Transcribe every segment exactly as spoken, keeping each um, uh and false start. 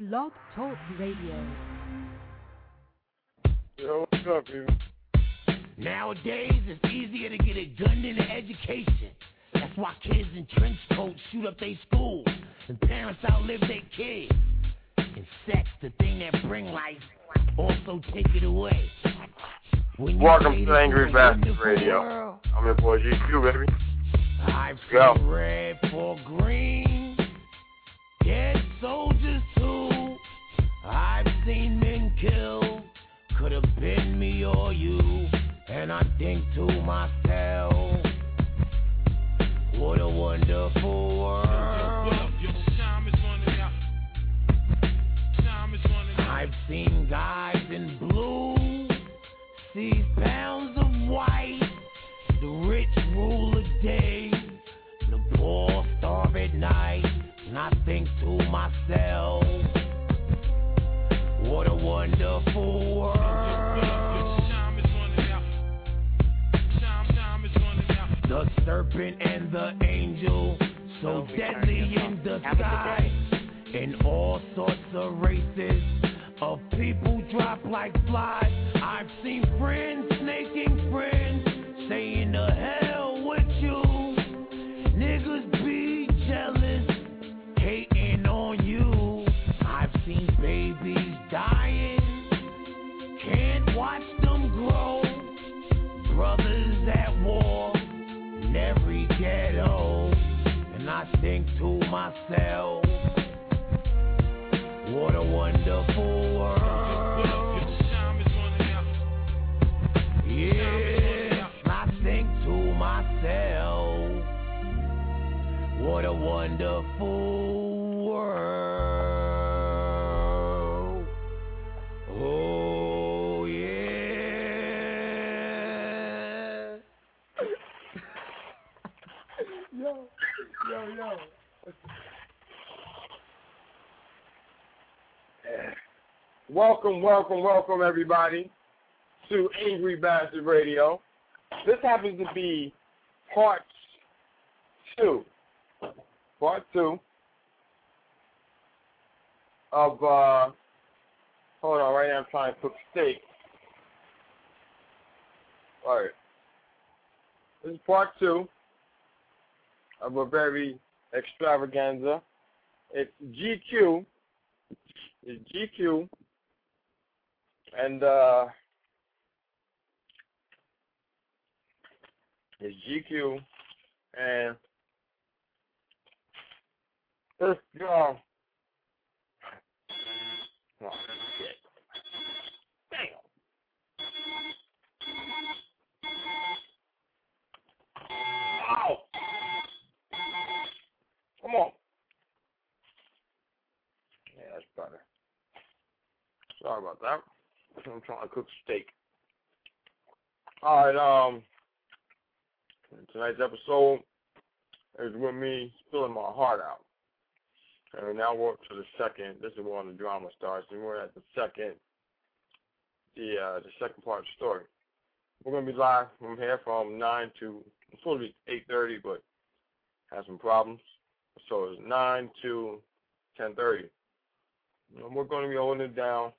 Blog Talk Radio. Yo, what's up, people? Nowadays, it's easier to get a gun than an education. That's why kids in trench coats shoot up their schools, and parents outlive their kids. And sex, the thing that bring life, also take it away. Welcome to Angry Bastard Radio. World, I'm your boy G Q, baby. I've seen red for green, dead soldiers too. I've seen men killed, could have been me or you. And I think to myself, what a wonderful world. I've seen guys in blue, see pounds of white. The rich rule the day, the poor starve at night. And I think to myself, what a wonderful world. The serpent and the angel, so deadly in the sky. And all sorts of races of people drop like flies. I've seen friends snaking friends, saying to hell with you. Niggas be jealous, hating on you. I've seen babies dying, can't watch them grow. Brothers at war in every ghetto. And I think to myself, what a wonderful world. Yes, I think to myself, what a wonderful world. Oh, yeah. Yo, yo, yo. Welcome, welcome, welcome, everybody, to Angry Bastard Radio. This happens to be part two, part two of, uh, hold on, right now I'm trying to cook steak. All right. This is part two of a very extravaganza. It's G Q. It's G Q. And, uh, it's G Q. And this, uh, oh, shit. Damn. Ow. Come on. Yeah, that's better. Sorry about that. I'm trying to cook steak. All right, um, tonight's episode is with me spilling my heart out. And now we're up to the second. This is where the drama starts, and we're at the second, the uh, the second part of the story. We're gonna be live from here from nine to it's supposed to be eight thirty, but had some problems, so it's nine to ten thirty. And we're gonna be holding it down.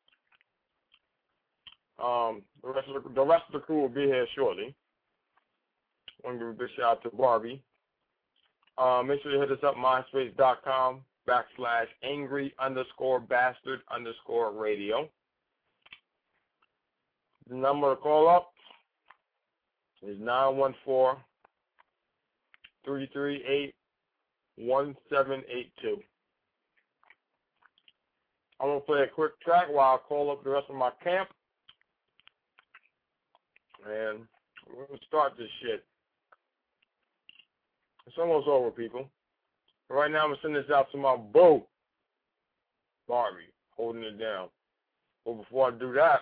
Um, the rest of the, the rest of the crew will be here shortly. I want to give a big shout out to Barbie. Uh, make sure you hit us up, myspace.com backslash angry underscore bastard underscore radio. The number to call up is nine one four, three three eight, one seven eight two. I'm going to play a quick track while I call up the rest of my camp. And we're going to start this shit. It's almost over, people. Right now, I'm going to send this out to my boo, Barbie, holding it down. But before I do that,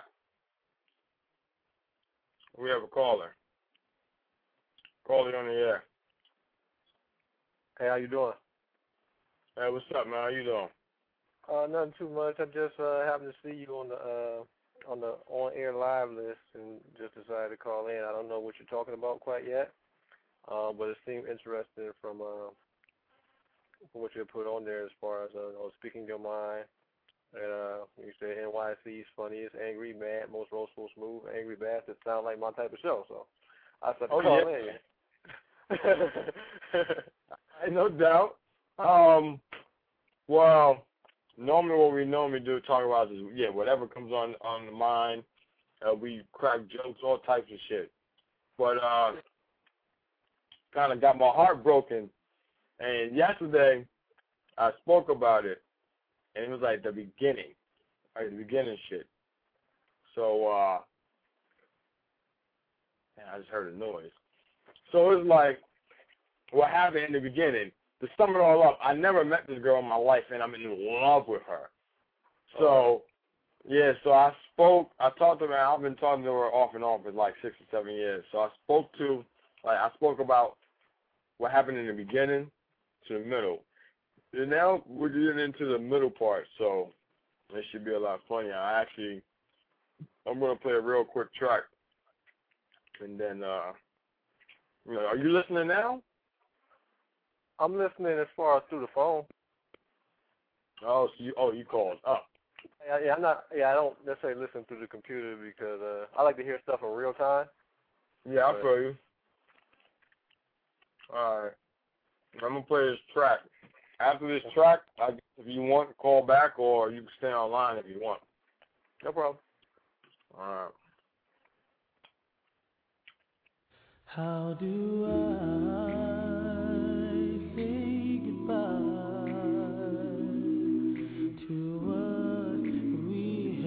we have a caller. Caller on the air. Hey, how you doing? Hey, what's up, man? How you doing? Uh, nothing too much. I just uh, happened to see you on the uh, on the on-air live list and just decided to call in. I don't know what you're talking about quite yet, uh, but it seemed interesting from uh, from what you put on there as far as uh, speaking your mind And uh, you said N Y C's funniest, angry, mad, most roastful, smooth, angry bastard. Sound like my type of show. So I said to oh, call yeah. in. No doubt. Um, well, normally what we normally do talk about is yeah, whatever comes on on the mind. Uh, we crack jokes, all types of shit. But uh, kind of got my heart broken. And yesterday I spoke about it. And it was like the beginning, like the beginning shit. So, uh, man, I just heard a noise. So it's like what happened in the beginning. To sum it all up, I never met this girl in my life, and I'm in love with her. So, yeah, so I spoke, I talked to her, I've been talking to her off and on for like six or seven years. So I spoke to, like, I spoke about what happened in the beginning to the middle. And now we're getting into the middle part, so it should be a lot funnier. I actually, I'm going to play a real quick track, and then, uh, you know, are you listening now? I'm listening as far as through the phone. Oh, so you, oh, you called up. Yeah, yeah, I'm not. Yeah, I don't necessarily listen through the computer because uh, I like to hear stuff in real time. Yeah, I feel you. All right, I'm gonna play this track. After this track, I guess if you want, call back, or you can stay online if you want. No problem. All right. How do I say goodbye to what we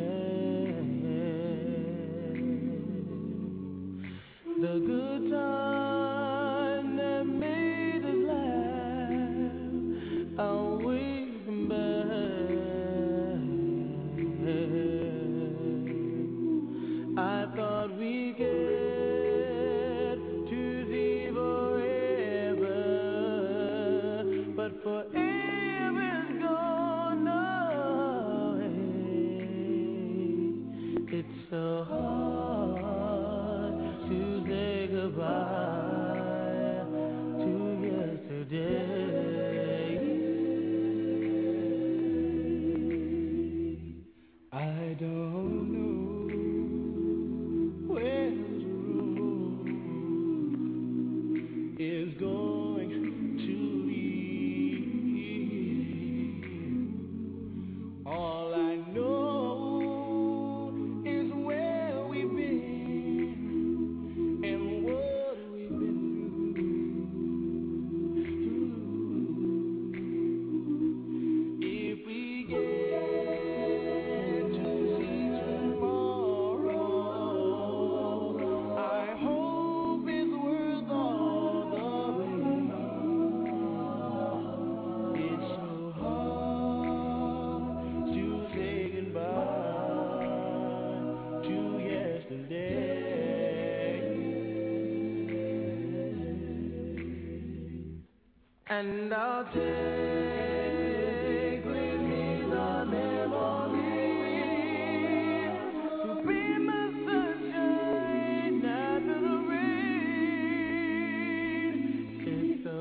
had? The good time that made us laugh, I'll wait back. I thought we could forever's gone away. It's so hard to say goodbye to yesterday. I don't know where this road is going to lead. All I know is where we've been and what we've been through. If we get to see tomorrow, I hope it's worth all the pain. It's so hard to say goodbye to yesterday. And I'll take with me the memory to be my sunshine after the rain. It's so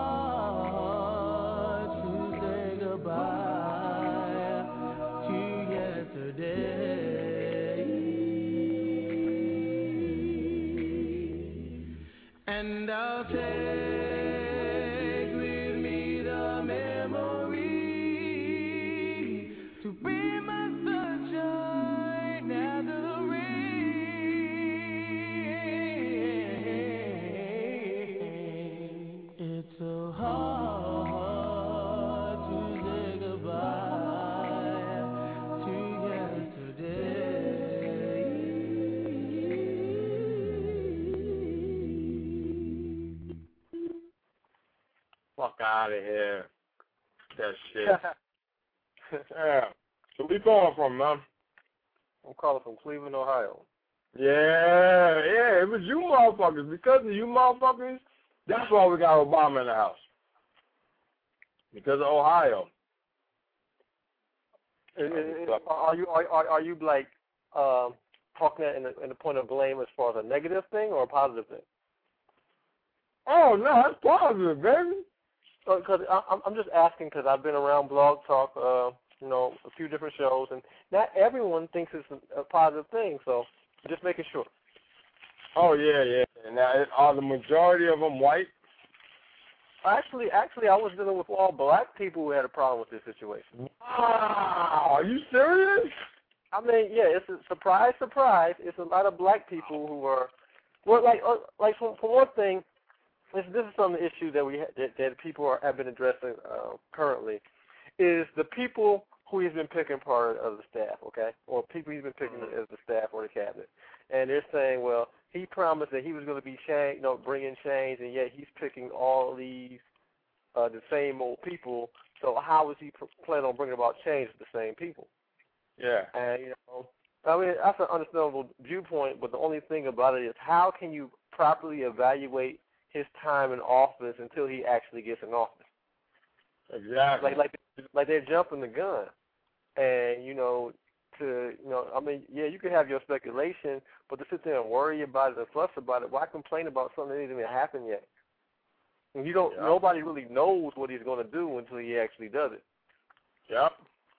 hard to say goodbye to yesterday. And I'll take with me the memory to be my sunshine after the rain. It's so hard to say goodbye to yesterday. Fuck out of here. That shit. Yeah. So where you calling from, man? I'm calling from Cleveland, Ohio. Yeah, yeah, it was you motherfuckers. Because of you motherfuckers, that's why we got Obama in the house. Because of Ohio. Is- is- is- Are you are are are you like um, talking that in the in the point of blame as far as a negative thing or a positive thing? Oh, no, that's positive, baby. Because I'm I'm just asking because I've been around Blog Talk, uh, you know, a few different shows, and not everyone thinks it's a, a positive thing. So just making sure. Oh yeah, yeah. Now, are the majority of them white? Actually, actually, I was dealing with all black people who had a problem with this situation. Wow, are you serious? I mean, yeah, it's a surprise, surprise. It's a lot of black people who are, well, like, uh, like for, for one thing, this, this is some issue that we ha- that, that people are, have been addressing uh, currently, is the people who he's been picking part of the staff, okay, or people he's been picking as the staff or the cabinet, and they're saying, well, he promised that he was going to be change, you know, bringing change, and yet he's picking all these uh, the same old people. So how is he pr- planning on bringing about change with the same people? Yeah. And, you know, I mean, that's an understandable viewpoint, but the only thing about it is how can you properly evaluate his time in office until he actually gets in office? Exactly. Like, like, like they're jumping the gun. And, you know, to, you know, I mean, yeah, you can have your speculation, but to sit there and worry about it and fuss about it, why complain about something that hasn't even happened yet? And you don't, yep. nobody really knows what he's going to do until he actually does it. Yep.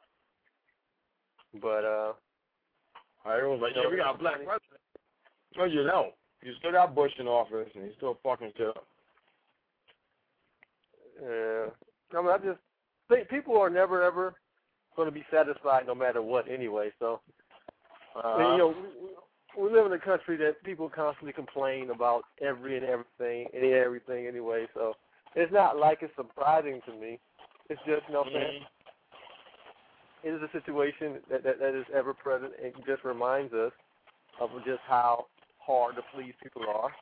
But, uh, everyone's like, yeah, we got a black president. No, you don't. You still got Bush in office, and he's still fucking shit up. Yeah. I mean, I just think people are never, ever going to be satisfied no matter what anyway. So, uh, and, you know, we, we live in a country that people constantly complain about every and everything and everything anyway. So it's not like it's surprising to me. It's just, you know what I'm saying? It is a situation that, that, that is ever present and just reminds us of just how hard to please people are.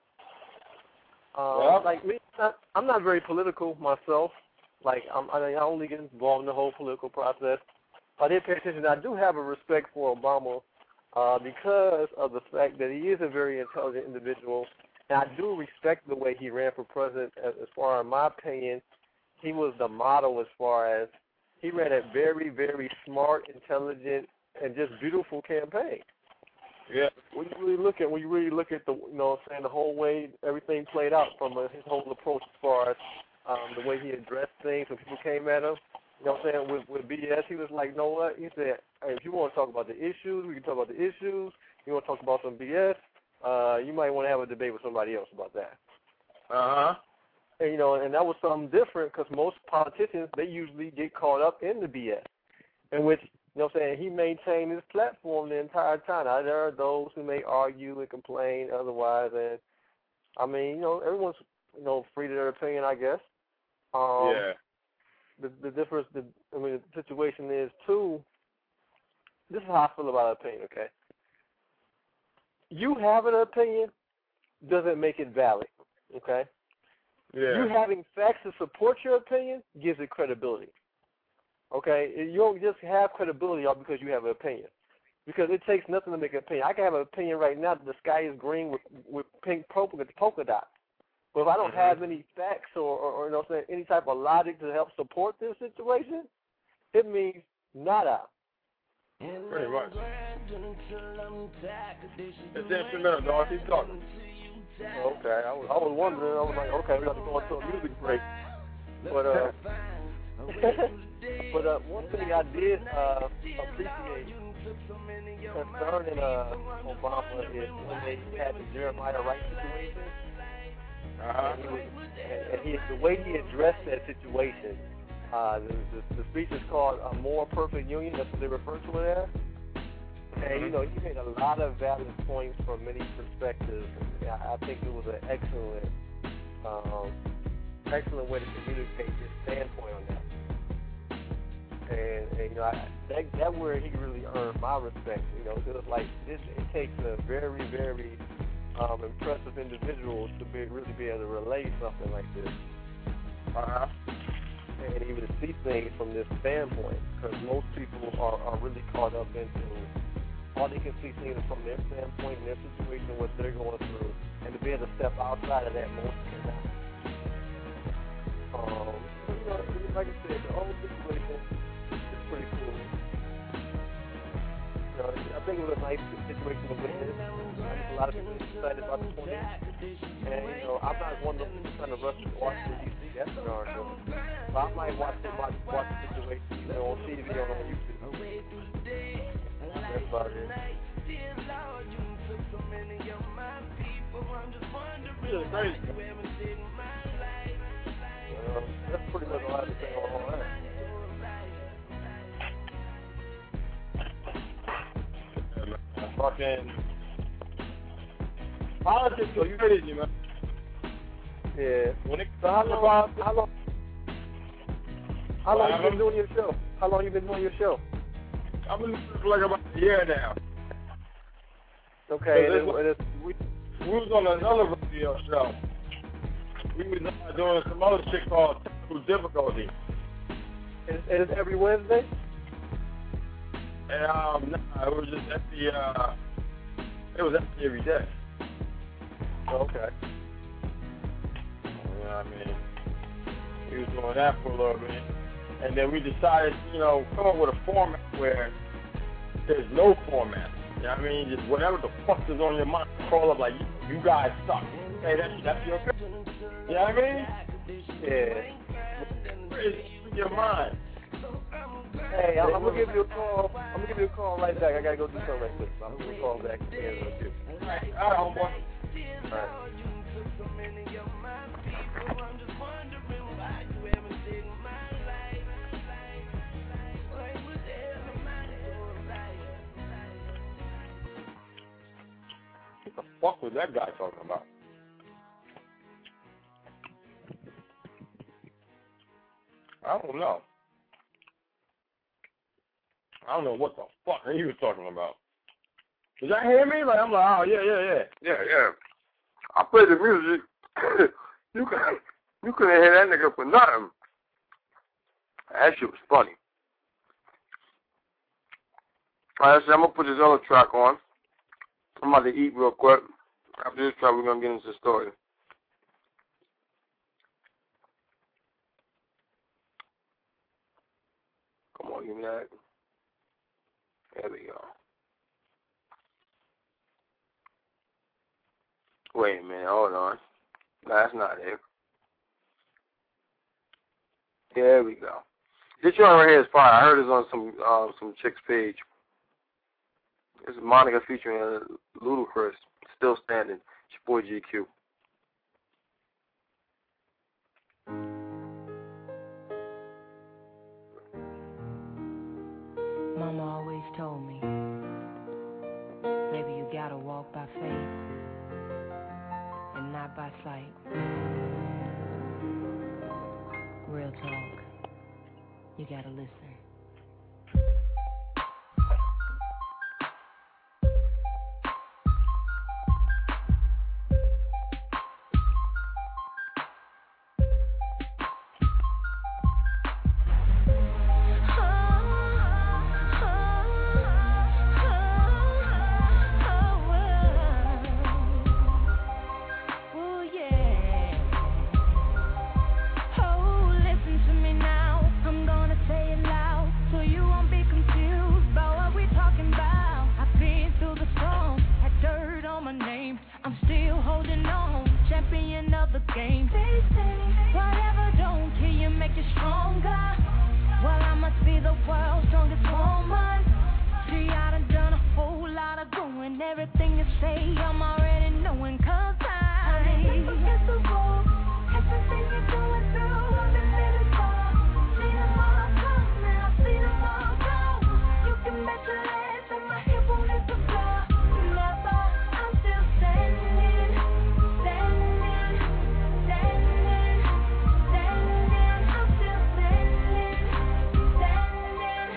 Um, yeah. Like me, not, I'm not very political myself. Like I'm, I only get involved in the whole political process. I did pay attention. I do have a respect for Obama uh, because of the fact that he is a very intelligent individual, and I do respect the way he ran for president. As, as far as my opinion, he was the model as far as he ran a very, very smart, intelligent, and just beautiful campaign. Yeah. When you really look at when you really look at the you know saying the whole way everything played out from uh, his whole approach as far as um, the way he addressed things when people came at him, you know what I'm saying, with, with B S, he was like, you know what? He said, hey, if you want to talk about the issues, we can talk about the issues. You want to talk about some B S, uh, you might want to have a debate with somebody else about that. Uh-huh. And, you know, and that was something different because most politicians, they usually get caught up in the B S, in which, you know what I'm saying, he maintained his platform the entire time. Now, there are those who may argue and complain otherwise, and, I mean, you know, everyone's, you know, free to their opinion, I guess. Um, yeah. The, the difference, the, I mean, the situation is, too, this is how I feel about opinion, okay? You having an opinion doesn't make it valid, okay? Yeah. You having facts to support your opinion gives it credibility, okay? You don't just have credibility all because you have an opinion, because it takes nothing to make an opinion. I can have an opinion right now that the sky is green with, with pink polka, polka dots. But if I don't mm-hmm. have any facts or, or, or you know, say, any type of logic to help support this situation, it means nada. Pretty much. It's instrumental, dog. Keep talking. Okay, I was, I was wondering. I was like, okay, we got to go into a music break. But uh, but uh, one thing I did uh, appreciate concerning uh, Obama is when they had the Jeremiah Wright situation. Uh-huh. And, he was, and he, the way he addressed that situation, uh, the, the, the speech is called A More Perfect Union. That's what they refer to it as. And, you know, he made a lot of valid points from many perspectives. And I, I think it was an excellent, um, excellent way to communicate his standpoint on that. And, and you know, I, that, that where he really earned my respect. You know, because like this, it takes a very, very Um, impressive individuals to be really be able to relay something like this, uh-huh. and even to see things from this standpoint. Because most people are, are really caught up into all they can see things from their standpoint, and their situation, what they're going through, and to be able to step outside of that, most cannot. Um, you know, like I said, the whole situation is pretty cool. You know, I think it was a nice situation to witness. I think a lot of people are excited about the twenty. And, you know, I'm not one of those people trying to rush to Washington, D C. That's an argument. But I might watch, watch, watch the situation, you know, on T V or on YouTube. about it. Yeah, crazy. Uh, that's pretty much all I have to say on all that. Fucking politics are crazy, man. Yeah. When it So how comes to long? politics, How long? How long you been doing your show? How long you been doing your show? I've been doing it for like about a year now. Okay. So And this it, it, we, we was on another radio show. We was uh, doing some other shit called Technical Difficulty. it, it is every Wednesday. And um, nah, it was just every, uh, it was actually every day. Okay. You know what I mean? We was doing that for a little bit. And then we decided, you know, come up with a format where there's no format. You know what I mean? Just whatever the fuck is on your mind, call up like, you, you guys suck. Hey, that's, that's your opinion. You know what I mean? Yeah. It's in your mind. Hey, I'm, I'm gonna give you a call. I'm gonna give you a call right back. I gotta go do something right quick. I'm gonna call back again with you. All right, all right, homeboy. All right. What the fuck was that guy talking about? I don't know. I don't know what the fuck he was talking about. Did y'all hear me? Like I'm like, oh yeah, yeah, yeah, yeah, yeah. I played the music. you couldn't, you couldn't hear that nigga for nothing. That shit was funny. All right, so I'm gonna put this other track on. I'm about to eat real quick. After this track, we're gonna get into the story. Come on, give me that. There we go. Wait a minute, hold on. No, that's not it. There we go. This joint right here is fire. I heard this on some um, some chick's page. This is Monica featuring uh, Ludacris, Still Standing. It's your boy G Q. Mama always told me, baby, you gotta walk by faith and not by sight. Real talk, you gotta listen.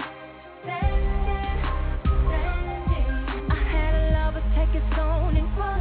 Take his own and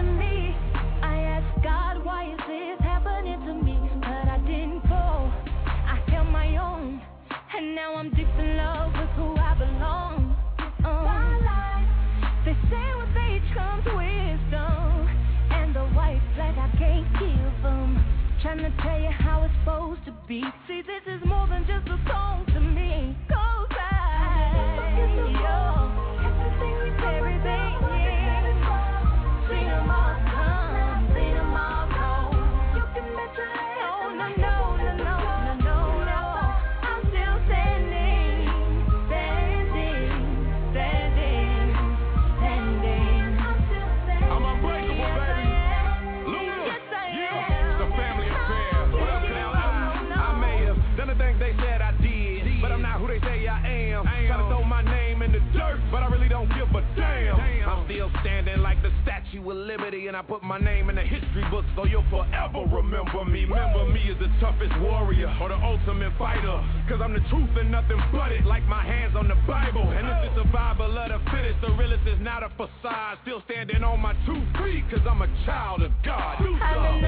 still standing like the Statue of Liberty, and I put my name in the history book so you'll forever remember me. Remember me as the toughest warrior or the ultimate fighter, cause I'm the truth and nothing but it, like my hands on the Bible. And it's the survival of the fittest, the realest is not a facade. Still standing on my two feet, cause I'm a child of God. Do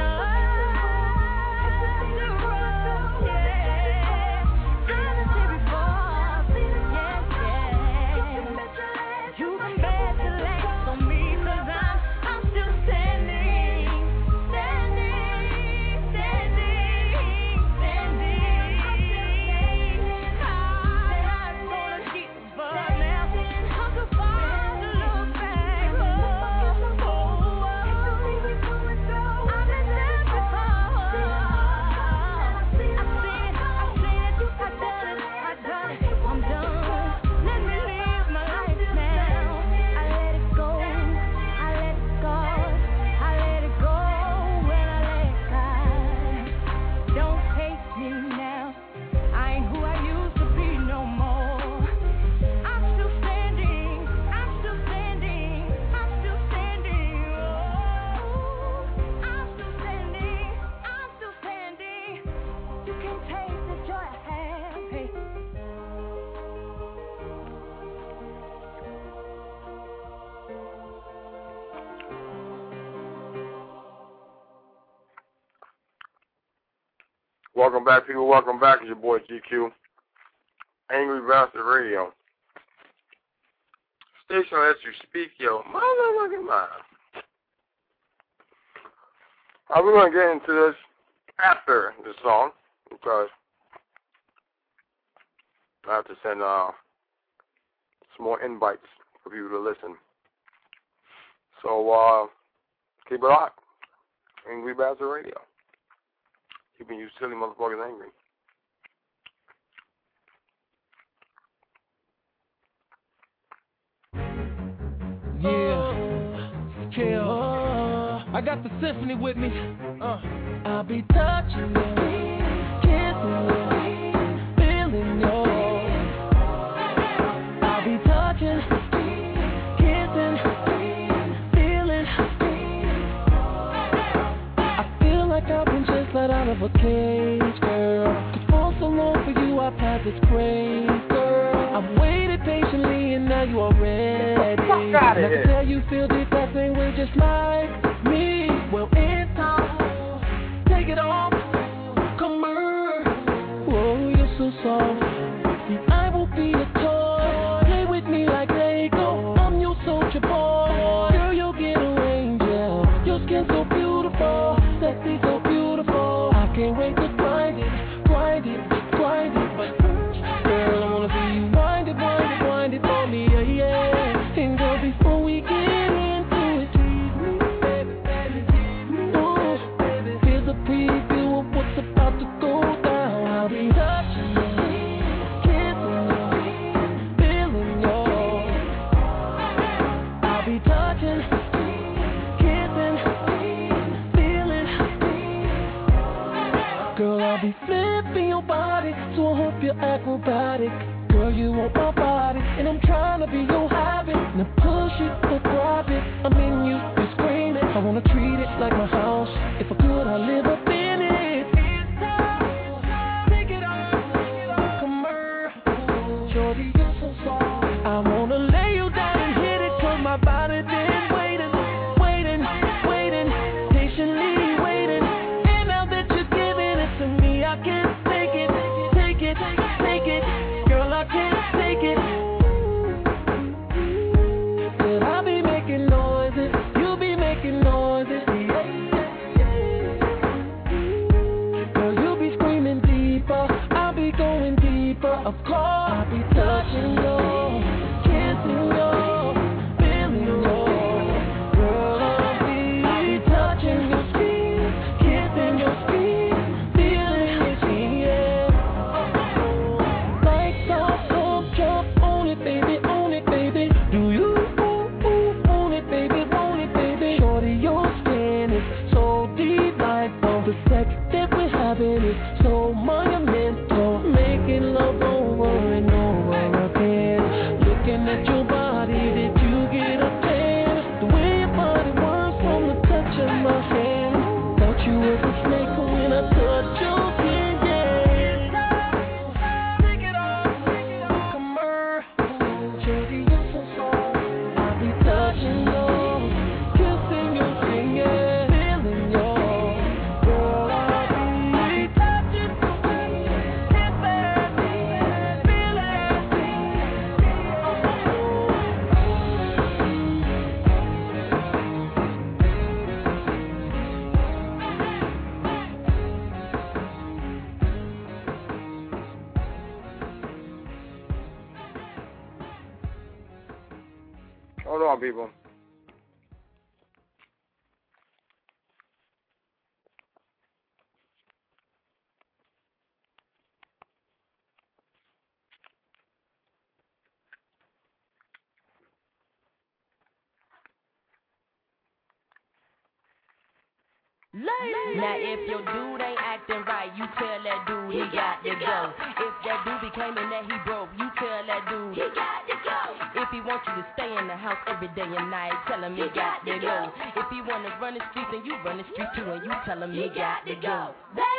Welcome back, people. Welcome back. It's your boy G Q. Angry Bastard Radio. Station lets you speak your motherfucking mind. Uh, we're going to get into this after the song because I have to send uh, some more invites for people to listen. So uh, keep it locked. Angry Bastard Radio. Keeping you silly motherfuckers angry. Yeah, chill. Uh, I got the symphony with me. Uh, I'll be touching you, kissing you, feeling you. I'll be touching, kissing, feeling. I feel like I've been just let out of a cage, girl. Cause for so long for you I've had this craze, girl. I've waited patiently and now you are ready. And I can tell you feel the exact same way just like me. Well, it's time, take it off, come on. Whoa, you're so soft. And I will be a toy, play with me like Lego. I'm your soldier boy, girl, you'll get a angel. Your skin so beautiful, sexy so beautiful. I can't wait to grind it, grind it, grind it. But girl, I wanna see you wind it, wind it, wind it for me, yeah, yeah. And girl, before we get into it, tease me, baby, baby, tease me, oh, baby. Here's a preview of what's about to go down. I'll be touching you, kissing you, feeling you. I'll be touching, kissing, feeling. Girl, I'll be flipping your body, so I hope you're acrobatic. Girl, you want my body, and I'm trying to be your habit. Now push it or grab it, I'm in you, you're screaming. I wanna treat it like my house. If I could, I'd live up in it. It's time, take it off, come on. Shorty, you're so soft. I wanna lay you down and hit it, cause my body been waiting, waiting, waiting, patiently waiting. And now that you're giving it to me, I can't take it, take it, take it. Girl, I can't take it. Hold on, people. Now if your dude ain't acting right, you tell that dude he got to go. If that dude be claiming that he broke, you tell that dude he got to go. If he wants you to stay in the house every day and night, tell him he got to go. If he wanna run the streets, then you run the streets too, and you tell him he got to go.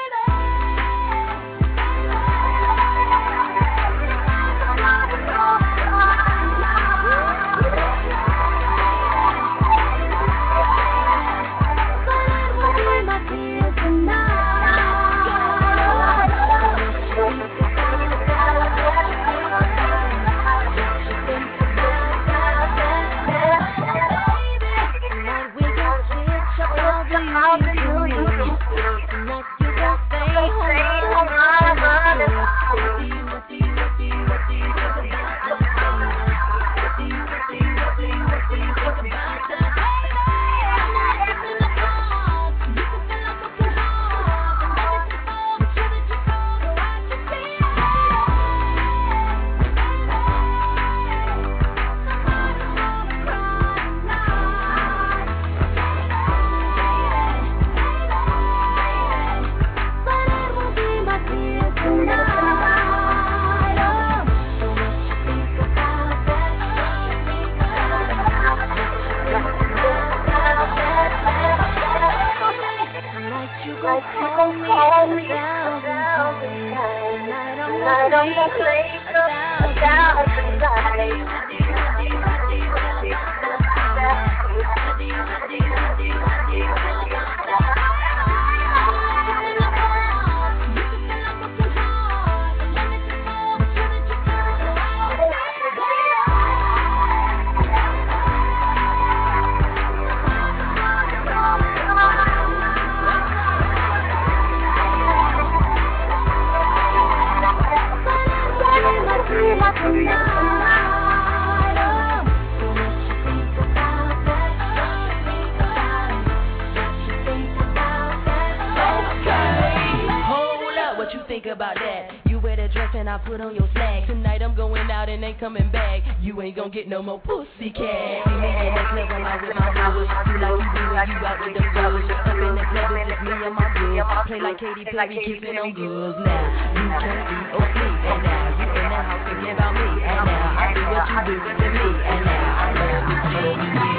About that, you wear the dress and I put on your snag. Tonight I'm going out and ain't coming back. You ain't gonna get no more pussy cat. See me in the club when I'm with my brothers. Do like you do when you out with them brothers. Up in the club it's just me and my girls. Play like Katy Perry, kissing on girls. Now you can't eat or sleep, and now you in the house thinking about me. And now I do what you do to me, and now I love to see you.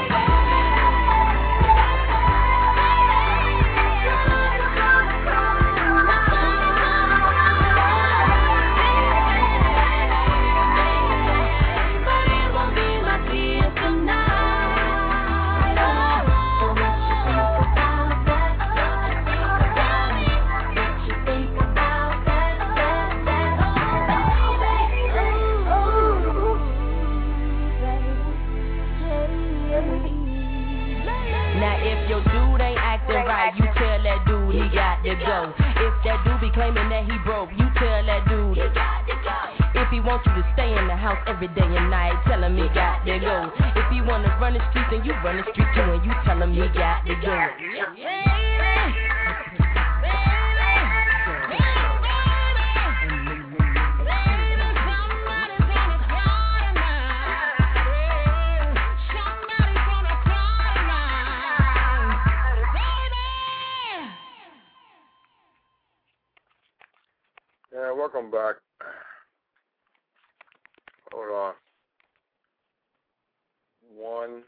Go. If that dude be claiming that he broke, you tell that dude he got to go. If he wants you to stay in the house every day and night, tell him he got to go. If he wanna run the streets, then you run the streets too, and you tell him he got to go. Yeah, welcome back. Hold on. One,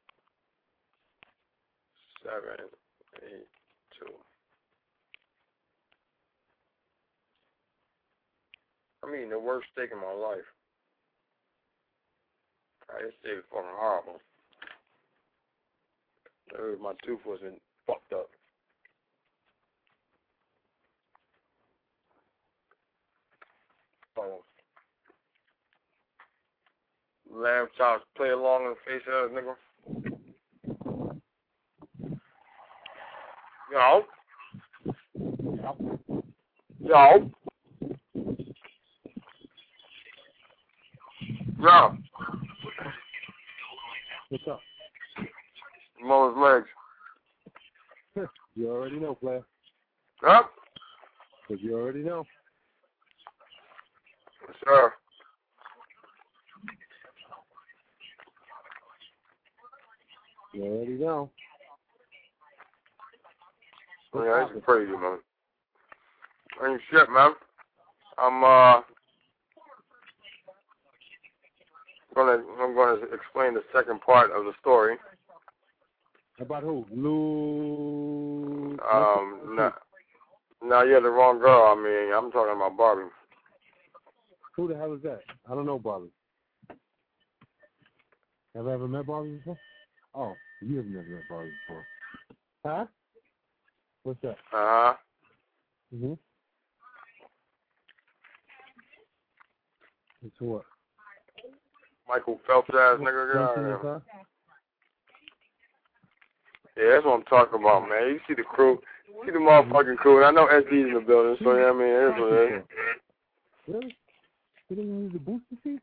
seven, eight, two. I'm eating the worst steak in my life. Right, this steak is fucking horrible. My tooth wasn't fucked up. Lamb chops, play along in the face of that nigga. Yo. Yo. Yo. What's up? Mama's legs. You already know, player. Up? Because you already know. Yes, sir. You already know. Yeah, that's crazy, man. Ain't shit, man. I'm uh gonna I'm gonna explain the second part of the story. About who? Lou. Um, no, no, you're the wrong girl. I mean, I'm talking about Barbie. Who the hell is that? I don't know Barbie. Have I ever met Barbie before? Oh, you have never met Barbie before. Huh? What's that? Uh huh. Mm-hmm. It's what? Michael Phelps ass nigga. Something Guy. like that? Yeah, that's what I'm talking about, man. You see the crew, you see the motherfucking crew. I know S D's in the building, so yeah, I mean, it is what it is. Really? You didn't use the booster seat?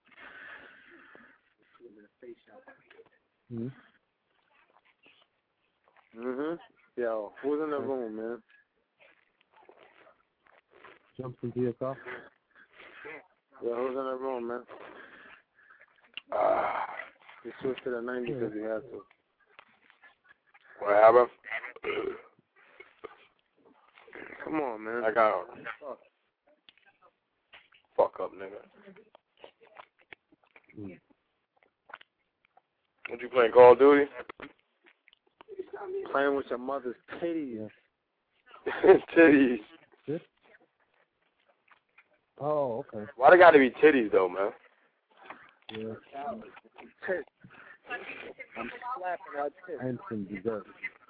Mm-hmm. Mm-hmm. Yo, who's in the room, man? Jumps into your car? Yo, who's in the room, man? Uh, You switched to the ninety because you had to. what happened? Come on, man. I got fuck up, nigga. Mm. What you playing, Call of Duty? Playing with your mother's titties. Titties. This? Oh, okay. Why they gotta be titties though, man? Yeah. Tits. I'm slapping out tits. And some dessert.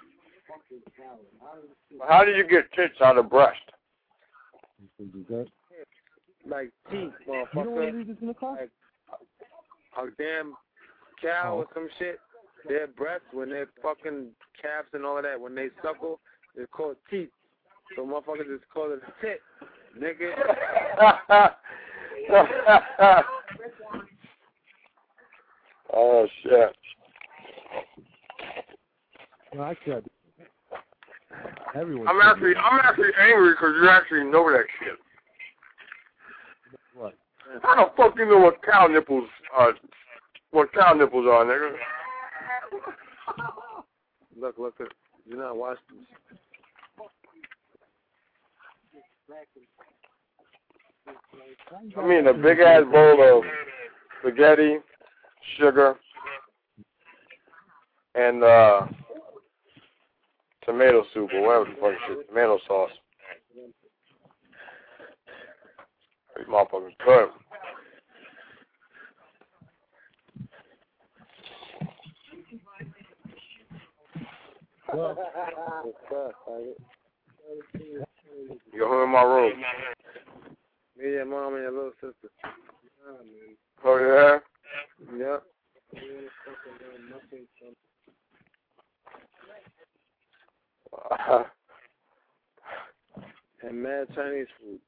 How did you get tits out of breast? And some dessert. Like teeth, You don't want to motherfucker. leave this in the car? Like a damn cow Oh. or some shit. Their breasts, when they're fucking calves and all of that, when they suckle, it's called teeth. So motherfuckers just call it a tit, nigga. Oh shit. No, actually, I do. Everyone. I'm actually I'm actually angry because you actually know that shit. What? How the fuck you know what cow nipples are? What cow nipples are, nigga? Look, look, at, you're not watching this. I mean a big ass bowl of spaghetti, sugar, and uh, tomato soup or whatever the fuck shit, tomato sauce. These motherfuckers good. Well, You go in my room. Me, your mom, and your little sister. Oh yeah. Yep. And mad Chinese food.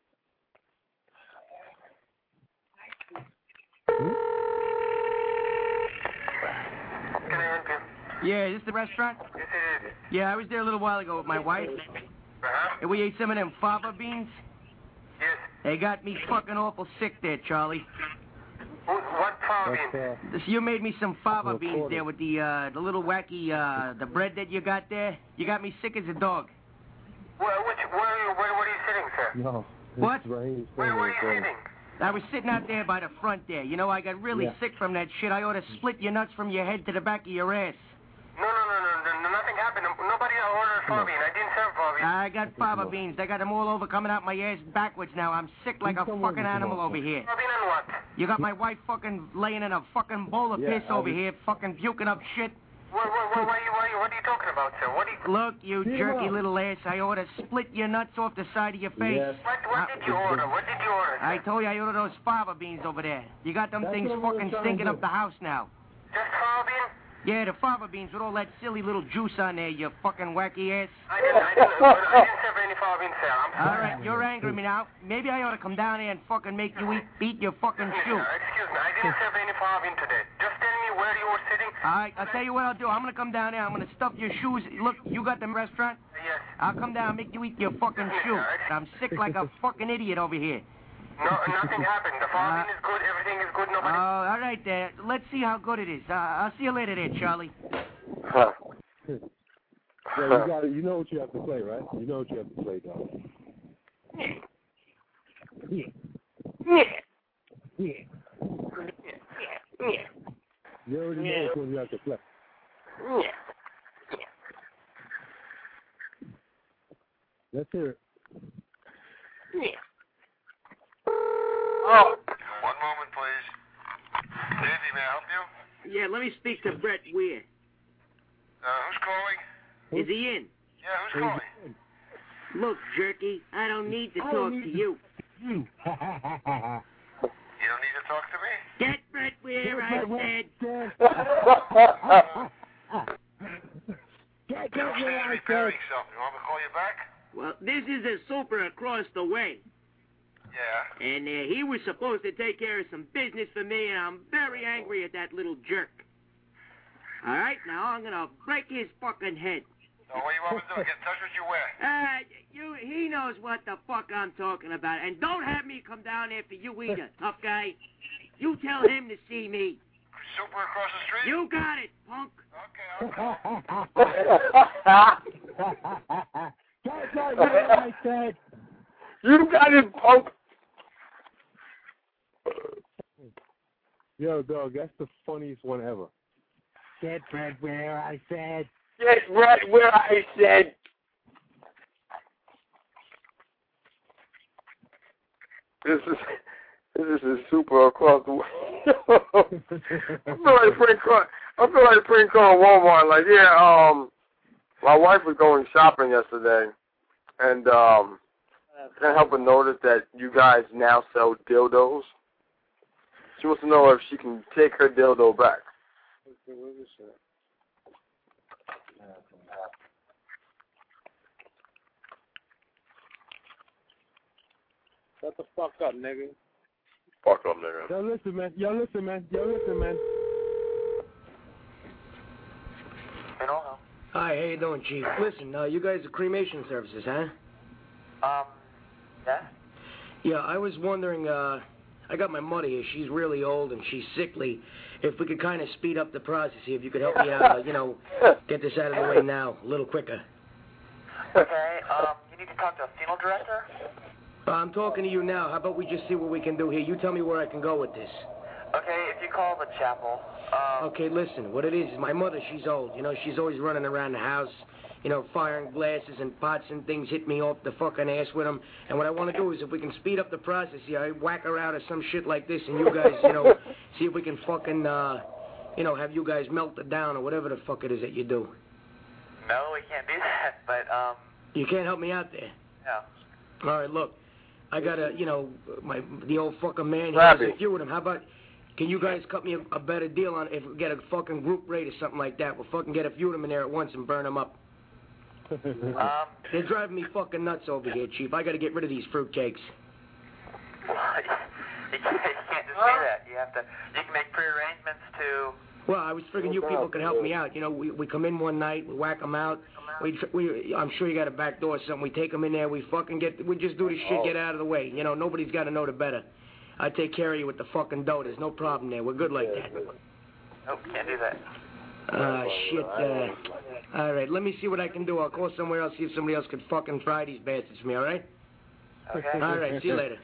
Yeah, is this the restaurant? Yes, it is. Yeah, I was there a little while ago with my wife, Uh-huh. and we ate some of them fava beans. Yes. They got me fucking awful sick there, Charlie. Who, what fava that's, beans? uh, This, you made me some fava beans Recorded. there with the uh, the little wacky uh, the bread that you got there. You got me sick as a dog. Where, which, where, are you, where, where are you sitting, sir? no. What? Raheem's Where, where are family you is sitting? I was sitting out there by the front there. You know, I got really Yeah. sick from that shit. I ought to split your nuts from your head to the back of your ass. No, no, no, no, no, nothing happened. Nobody ordered fava bean. I didn't serve fava bean. I got fava beans. I got them all over coming out my ass backwards now. I'm sick like a Come on, fucking come animal on. over here. Fava bean and what? You got my wife fucking laying in a fucking bowl of Yeah, piss I over was- here, fucking puking up shit. What, what, what, what, are you, what, are you, what are you talking about, sir? What, are you, Look, you Beat 'em jerky up. little ass, I ought to split your nuts off the side of your face. Yes. what, what did you order? What did you order, sir? I told you I ordered those fava beans over there. You got them That's things what I'm gonna fucking try and stinking do. up the house now. Just fava bean? Yeah, the fava beans with all that silly little juice on there, you fucking wacky ass. I didn't, I didn't, I didn't serve any fava bean, sir. I'm All sorry. right, you're angry me now. Maybe I ought to come down here and fucking make you eat, beat your fucking shoe. Excuse me, I didn't serve any fava bean today. Just tell me where you were sitting? All right, I'll tell you what I'll do. I'm going to come down there. I'm going to stuff your shoes. Look, you got the restaurant? Yes. I'll come down and make you eat your fucking shoe. I'm sick like a fucking idiot over here. No, nothing happened. The farming uh, is good. Everything is good. Nobody... Oh, uh, all right there. Let's see how good it is. Uh, I'll see you later there, Charlie. Huh. Yeah, you got it. You know what you have to play, right? You know what you have to play, dog. Yeah. Yeah. Yeah. Yeah. You already know which one you have to play. Yeah. Let's hear it. Yeah. Oh. One moment, please. Davey, may I help you? Yeah, let me speak to Brett Weir. Uh, who's calling? Is he in? Yeah, who's calling? Look, Jerky, I don't need to I talk need to to- you. You. You don't need to talk to me? Get Brett Weir, I said. Get You don't seem to be repairing something. You want me to call you back? Well, this is a super across the way. Yeah. And uh, he was supposed to take care of some business for me, and I'm very angry at that little jerk. All right, now I'm going to break his fucking head. So what you want me to do? Get in touch with you where? Uh, you, he knows what the fuck I'm talking about. And don't have me come down there for you either, tough guy. You tell him to see me. Super across the street? You got it, punk. Okay, That's not what I said. You got it, punk. Yo, dog, that's the funniest one ever. Get Brett where I said. Get right where I said. This is this is super across the way. I feel like Frank call. I feel like Frank calling Walmart. Like, yeah, um, my wife was going shopping yesterday, and um, can't help but notice that you guys now sell dildos. She wants to know if she can take her dildo back. Shut the fuck up, nigga. Fuck up, nigga. Yo, listen, man. Yo, listen, man. Yo, listen, man. Hello. Hi, how you doing, Chief? Listen, uh, you guys are cremation services, huh? Um, yeah? Yeah, I was wondering, uh, I got my mother here. She's really old and she's sickly. If we could kind of speed up the process here, if you could help me out, uh, you know, get this out of the way now, a little quicker. Okay, um, you need to talk to a funeral director? Uh, I'm talking to you now. How about we just see what we can do here? You tell me where I can go with this. Okay, if you call the chapel, um... Okay, listen, what it is is my mother, she's old. You know, she's always running around the house, you know, firing glasses and pots and things, hit me off the fucking ass with them. And what I want to do is if we can speed up the process here, I whack her out or some shit like this, and you guys, you know, see if we can fucking, uh, you know, have you guys melt it down or whatever the fuck it is that you do. No, we can't do that, but, um... You can't help me out there? No. All right, look, I got a, you know, my the old fucking man here, there's a few of them. How about, can you guys cut me a, a better deal on if we get a fucking group rate or something like that? We'll fucking get a few of them in there at once and burn them up. Um... They're driving me fucking nuts over here, Chief. I got to get rid of these fruitcakes. you, can't, you can't just say that. You have to, you can make pre-arrangements to... Well, I was figuring you people could help me out. You know, we we come in one night, we whack them out. We, we I'm sure you got a back door or something. We take them in there, we fucking get, we just do this shit, get out of the way. You know, nobody's got to know the better. I take care of you with the fucking dough. There's no problem there. We're good like that. Nope, can't do that. Ah, uh, shit. Uh, all right, let me see what I can do. I'll call somewhere else, see if somebody else could fucking fry these bastards for me, all right? Okay. All right, see you later.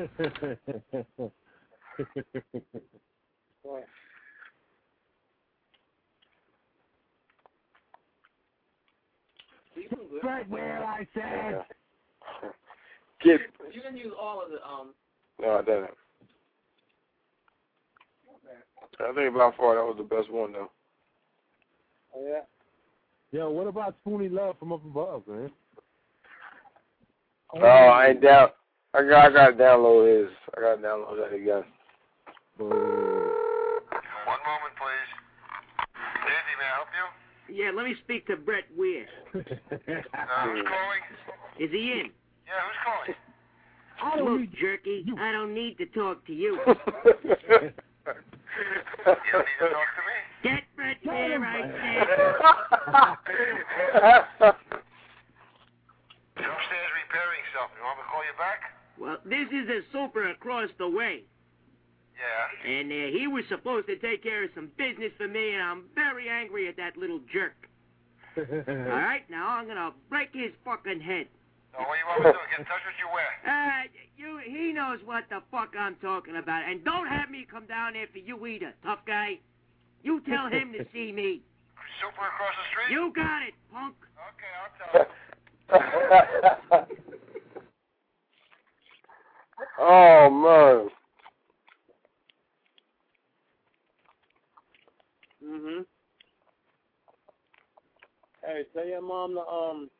Right where I said. Get. You can use all of the, um... No, I didn't. I think by far that was the best one, though. Oh, yeah? Yo, what about Spoonie Love from up above, man? Oh, I ain't down. I got, I got to download his. I got to download that again. One moment, please. Daisy, may I help you? Yeah, let me speak to Brett Weir. Uh, who's calling? Is he in? Yeah, who's calling? I don't Look, need Jerky, you. I don't need to talk to you. You don't need to talk to me? right there, right there. He's upstairs repairing something. You want me to call you back? Well, this is a super across the way. Yeah. And uh, he was supposed to take care of some business for me, and I'm very angry at that little jerk. All right, now I'm going to break his fucking head. No, what do you want me to do? Get in touch with you where? Uh, you, he knows what the fuck I'm talking about. And don't have me come down there for you either, tough guy. You tell him to see me. Super across the street? You got it, punk. Okay, I'll tell him. Oh, man. Mhm. Hey, tell your mom to um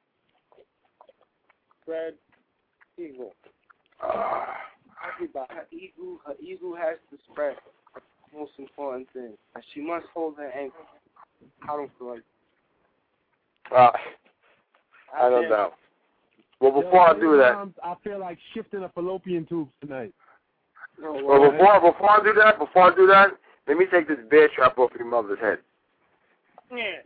spread eagle. Uh, Everybody, her eagle, her eagle has to spread. That's the most important thing, and she must hold her ankle. I don't feel like. uh, I don't know. Well, before I do that, I feel like shifting a fallopian tube tonight. No, well, well, before before I do that, before I do that, let me take this bear trap off your mother's head. yeah.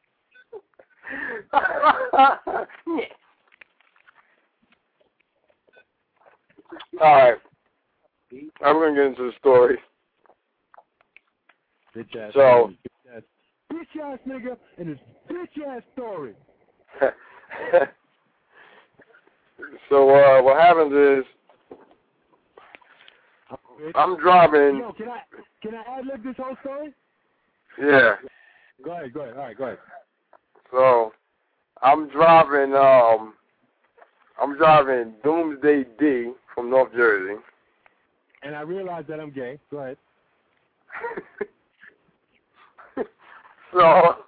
All right. I'm going to get into the story. Bitch ass. So, bitch ass, bitch ass nigga and his bitch ass story. so uh, what happens is, I'm driving. Yo, can I can I ad lib this whole story? Yeah. Go ahead, go ahead. All right, go ahead. So, I'm driving. Um, I'm driving Doomsday D from North Jersey. And I realize that I'm gay. Go ahead. so,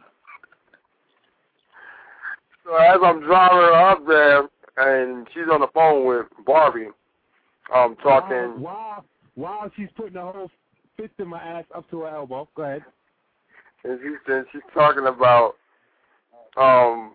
so as I'm driving her up there, and she's on the phone with Barbie, um, talking. While, while, while she's putting the whole fist in my ass up to her elbow. Go ahead. And she's and she's talking about, um,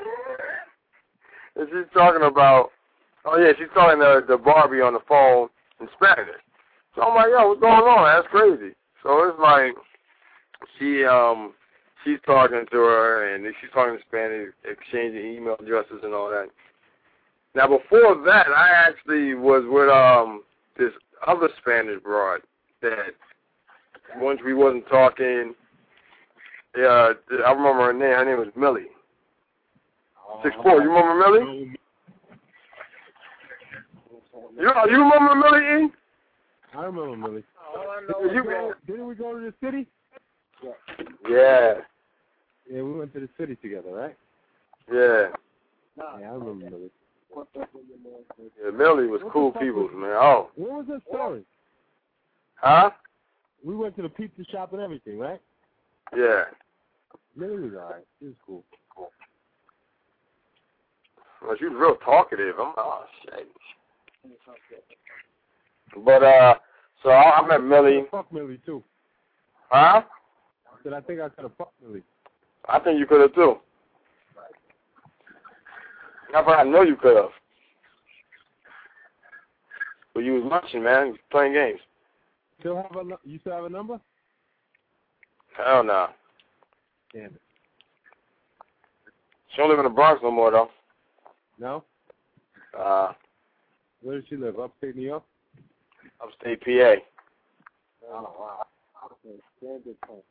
and she's talking about, oh yeah, she's talking to the Barbie on the phone in Spanish. So I'm like, yo, what's going on? That's crazy. So it's like, she, um, she's talking to her, and she's talking in Spanish, exchanging email addresses and all that. Now, before that, I actually was with, um, this other Spanish broad that once we wasn't talking, yeah, I remember her name. Her name was Millie. Six four. You remember Millie? You you remember Millie? E? I remember Millie. All I know You, is that- Didn't we go to the city? yeah, Yeah, we went to the city together, right? yeah, Yeah, I remember Millie. yeah. Millie was What cool the fuck people, was- man. Oh, What was that story? huh? We went to the pizza shop and everything, right? Yeah. Millie was alright. She was cool. Well, she was real talkative. I'm like, oh shit. But uh, so I, I met Millie. Fuck Millie too. Huh? I said I think I could have fucked Millie. I think you could have too. I I know you could have. But you was lunching, man. You was playing games. Still have a nu- you still have a number? Hell no. Damn it. She don't live in the Bronx no more, though. No? Uh, Where does she live? Upstate New York? upstate P A. Oh wow. Okay, standard point.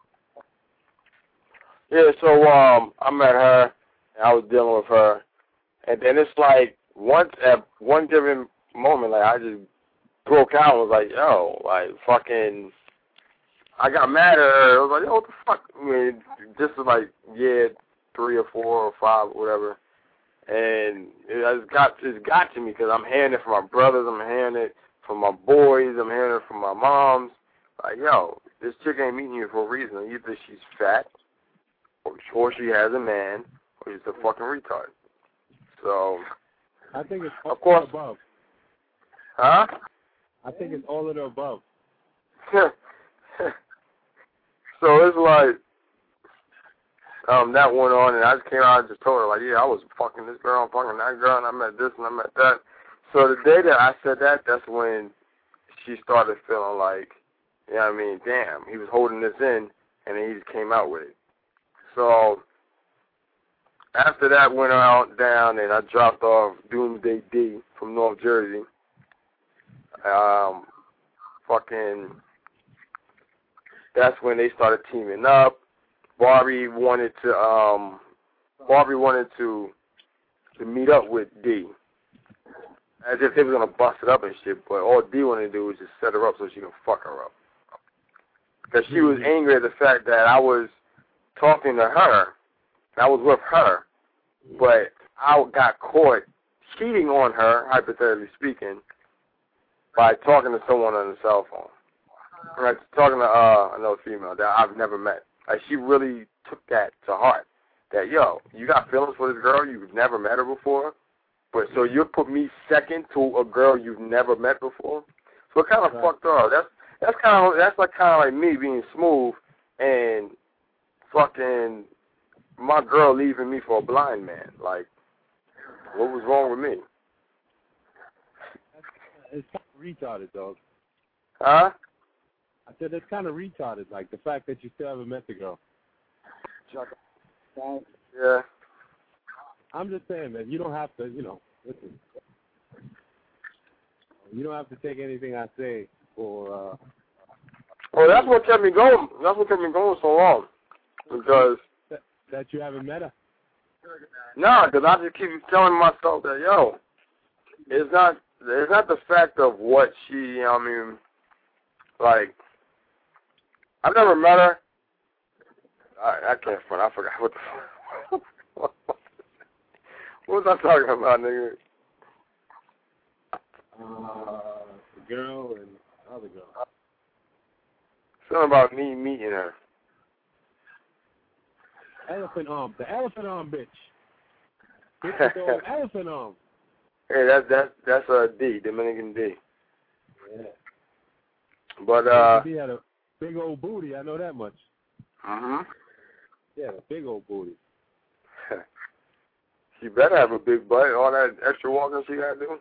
Yeah, so um, I met her, and I was dealing with her, and then it's like once at one given moment, like I just broke out and was like, yo, like fucking, I got mad at her. I was like, yo, what the fuck? I mean, this is like year three or four or five or whatever, and it has got it's got to me because I'm hearing it from my brothers, I'm hearing it from my boys, I'm hearing it from my moms. Like, yo, this chick ain't meeting you for a reason. Either she's fat, or she has a man, or she's a fucking retard. So, I think it's all of course, of the above. huh? I think it's all of the above. So it's like, um, that went on, and I just came out and just told her, like, yeah, I was fucking this girl, I'm fucking that girl, and I met this and I met that. So the day that I said that, that's when she started feeling like, you know what I mean, damn, he was holding this in, and then he just came out with it. So after that went out down, and I dropped off Doomsday D from North Jersey. Um, fucking, that's when they started teaming up. Barbie wanted to, um, Barbie wanted to, to meet up with D, as if they were gonna bust it up and shit. But all D wanted to do was just set her up so she can fuck her up. Because she was angry at the fact that I was talking to her, I was with her, but I got caught cheating on her, hypothetically speaking, by talking to someone on the cell phone. Like talking to uh, another female that I've never met. Like, she really took that to heart. That, yo, you got feelings for this girl, you've never met her before, but so you put me second to a girl you've never met before? So it kind of right. fucked her up. That's that's kind of that's like kind of like me being smooth and fucking my girl leaving me for a blind man. Like, what was wrong with me? It's kind of retarded, dog. Huh? I said it's kind of retarded, like the fact that you still haven't met the girl. Yeah. I'm just saying, man, you don't have to, you know, listen. You don't have to take anything I say for, uh... Well, that's what kept me going. That's what kept me going so long. Because... That, that you haven't met her? No, because I just keep telling myself that, yo, it's not, it's not the fact of what she, you know what I mean, like, I've never met her. I, I can't front. I forgot what the fuck. What was I talking about, nigga? Uh, the girl and the other girl. Something about me meeting her. Elephant arm. The elephant arm, bitch. Bitch elephant arm. Hey, that's that's that's a D, Dominican D. Yeah. But uh. He had a big old booty. I know that much. Uh huh. Yeah, a big old booty. She better have a big butt. All that extra walking she gotta do.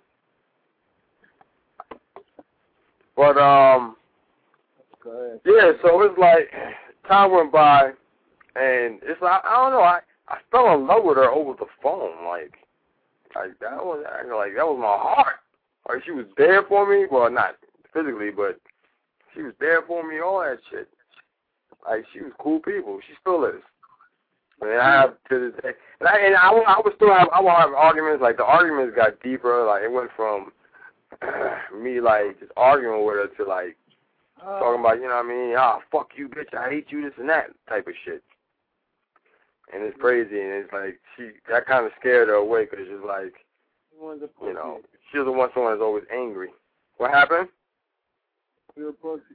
But um. Yeah, so it's like time went by, and it's like I don't know. I I fell in love with her over the phone. Like, like that was like that was my heart. Like, she was there for me. Well, not physically, but she was there for me. All that shit. Like, she was cool people. She still is. I mean, I have to this day, and I and I, I would still have I will have arguments. Like, the arguments got deeper. Like, it went from me like just arguing with her to like. Uh, talking about, you know what I mean, ah, fuck you, bitch, I hate you, this and that type of shit. And it's crazy, and it's like, she, that kind of scared her away, because she's like, you know, she doesn't want someone that's always angry. What happened? You're a pussy.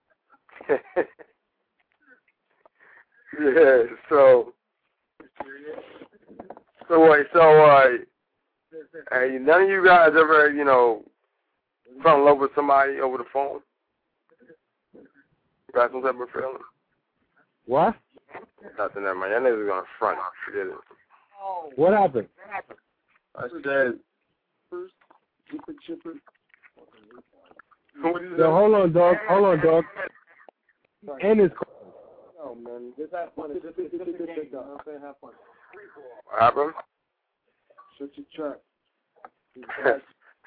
Yeah, so, so wait, so, uh, hey, none of you guys ever, you know, fell in love with somebody over the phone? Got some type of feeling? What? Nothing, never mind. That nigga's gonna front. Forget it. What happened? I said. What did you say? Hold on, dog. Hold on, dog. And it's. Oh man, just have fun. Just just just just I'm saying have fun. What happened? Shut your trap.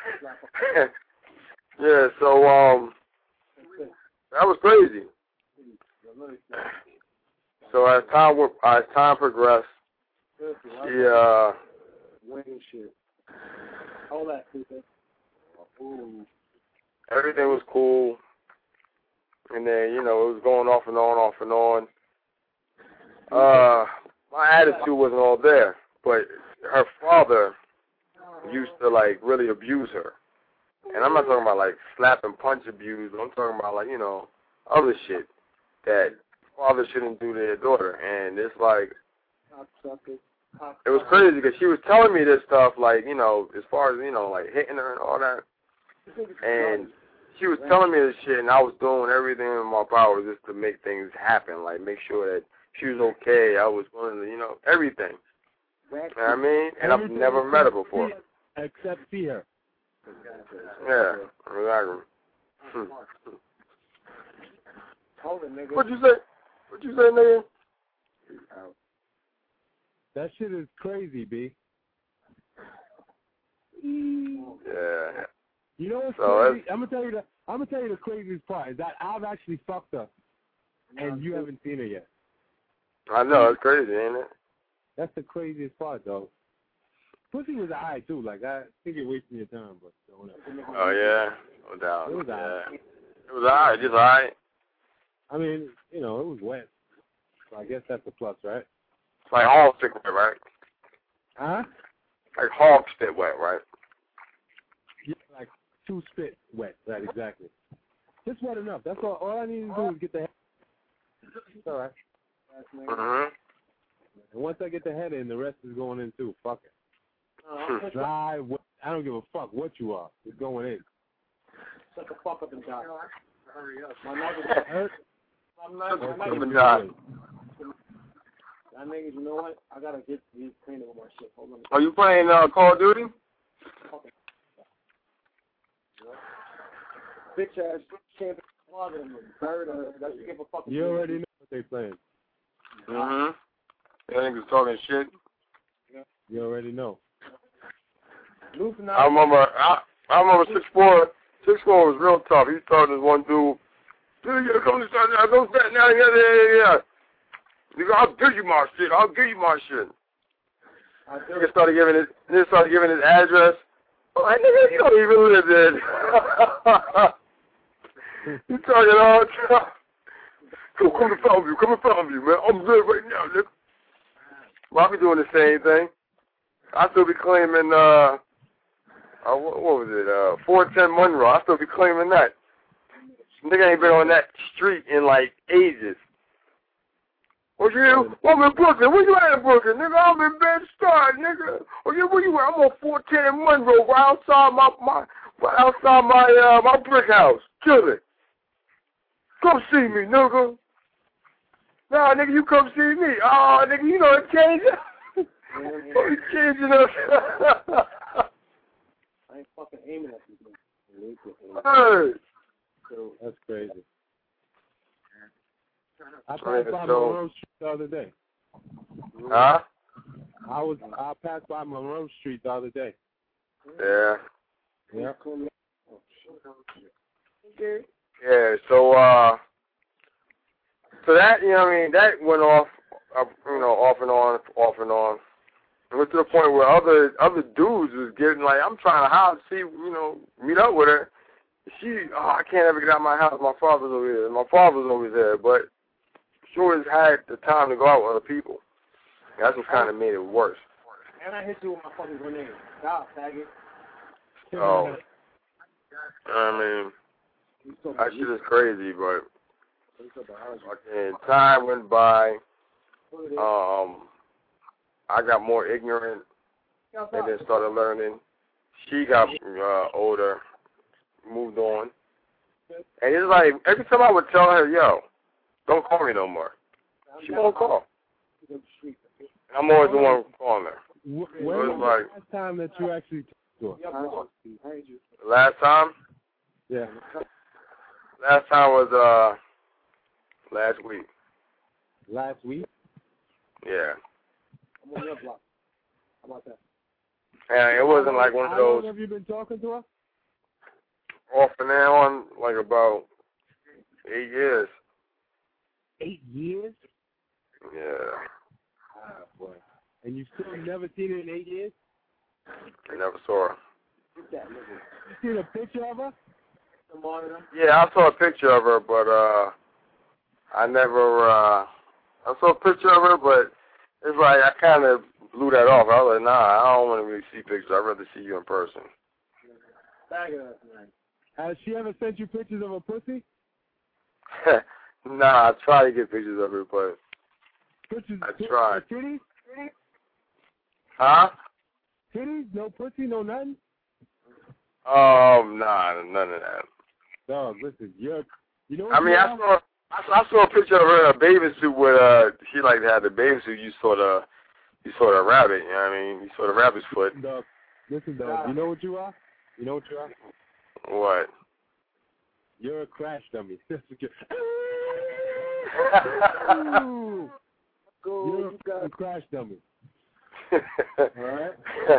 Yeah. So um, that was crazy. So as time as time progressed, she uh, shit. All that. Everything was cool, and then you know it was going off and on, off and on. Uh, my attitude wasn't all there, but her father used to like really abuse her, and I'm not talking about like slap and punch abuse. I'm talking about like you know other shit that fathers shouldn't do to their daughter, and it's like it was crazy because she was telling me this stuff like you know as far as you know like hitting her and all that, and she was telling me this shit, and I was doing everything in my power just to make things happen, like make sure that she was okay. I was willing to, you know, everything. You know what I mean? And I've never met her before. Except fear. Yeah, exactly. Hmm. What'd you say? What you say, nigga? That shit is crazy, B. Yeah. You know what's so crazy? I'm gonna tell you the I'm gonna tell you the craziest part is that I've actually fucked her, and you haven't seen her yet. I know, it's crazy, ain't it? That's the craziest part, though. Pussy was alright too. Like I think you're wasting your time, but whatever. Oh yeah, no doubt. It was yeah. alright. It was alright, just alright. I mean, you know, it was wet. So I guess that's a plus, right? It's like hog stick wet, right? Huh? Like hog stick wet, right? Yeah, like two spit wet, right? Exactly. Just wet enough. That's all. All I need to do is get the head. It's all right. Mhm. And once I get the head in, the rest is going in too. Fuck it. Uh, Dry. Wet, I don't give a fuck what you are. It's going in. Shut the fuck up and die. Hurry up. My niggas, Hurt? I'm not, my Shut niggas, up and die. my niggas, you know what? I gotta get these cleaning with my shit. Hold on. Are you playing uh, Call of Duty? Okay. Bitch ass champion father and bird. That you give a fucking. You already know what they playing. Mhm. That niggas talking shit. You already know. I remember. I, I remember six four. Six four was real tough. He started this one dude. Dude, you come to start now. Don't stand now. Yeah, yeah, yeah, yeah. Nigga, I'll give you my shit. I'll give you my shit. Nigga started giving his. Nigga started giving his address. I'm like, nigga, you don't even live there. You talking all the time. Come, come to Fountainview. Come to Fountainview, man. I'm good right now, nigga. Well, I be doing the same thing. I still be claiming, uh, uh what, what was it, uh, four ten Monroe. I still be claiming that. Nigga ain't been on that street in, like, ages. What you, I'm in Brooklyn. Where you at in Brooklyn? Nigga, I'm in Bed-Stuy, nigga. Oh, yeah, where you at? I'm on four ten Monroe, right outside my, my, right outside my, uh, my brick house. Kill it. Come see me, nigga. Nah, nigga, you come see me. Oh, nigga, you know it changing. It's changing us. I ain't fucking aiming at you. Hey. That's crazy. I passed Right, by so- Monroe Street the other day. Huh? I was I passed by Monroe Street the other day. Yeah. Yeah. Yeah, so, uh, so that, you know what I mean, that went off, uh, you know, off and on, off and on. It went to the point where other other dudes was getting, like, I'm trying to house, see, you know, meet up with her. She, oh, I can't ever get out of my house. My father's over here. My father's always there, but she always had the time to go out with other people. That's what kind of made it worse. And I hit you with my fucking grenade. Stop, faggot. Oh. I mean, that shit is crazy, but fucking time went by. Um, I got more ignorant and then started learning. She got uh, older, moved on. And it's like, every time I would tell her, yo, don't call me no more, she won't call. I'm always the one calling her. When It was was the like, last time that you actually talked to her? last time? Yeah. Last time was uh last week. Last week? Yeah. I'm on your block. How about that? And it wasn't like one of How those long have you been talking to her? off and on, like about eight years. Eight years? Yeah. Ah, boy. And you still never seen her in eight years? I never saw her. You seen a picture of her? Yeah, I saw a picture of her, but uh I never uh I saw a picture of her, but it's like I kind of blew that off. I was like, nah, I don't want to really see pictures. I'd rather see you in person. Has she ever sent you pictures of her pussy? Nah, I try to get pictures of her, but Pictures, I tit- tried. Titties? Huh? Titties? No pussy? No nothing? Um, nah, none of that. Dog, listen, you're, you know what I mean, you I are? saw, I saw, I saw a picture of her in a bathing suit with, uh, she like had the bathing suit. You saw the, you saw the rabbit. You know what I mean? You saw the rabbit's foot. Dog, listen, dog, you know what you are? You know what you are? What? You're a crash dummy. That's what you're- Go, you got a crash dummy. Alright?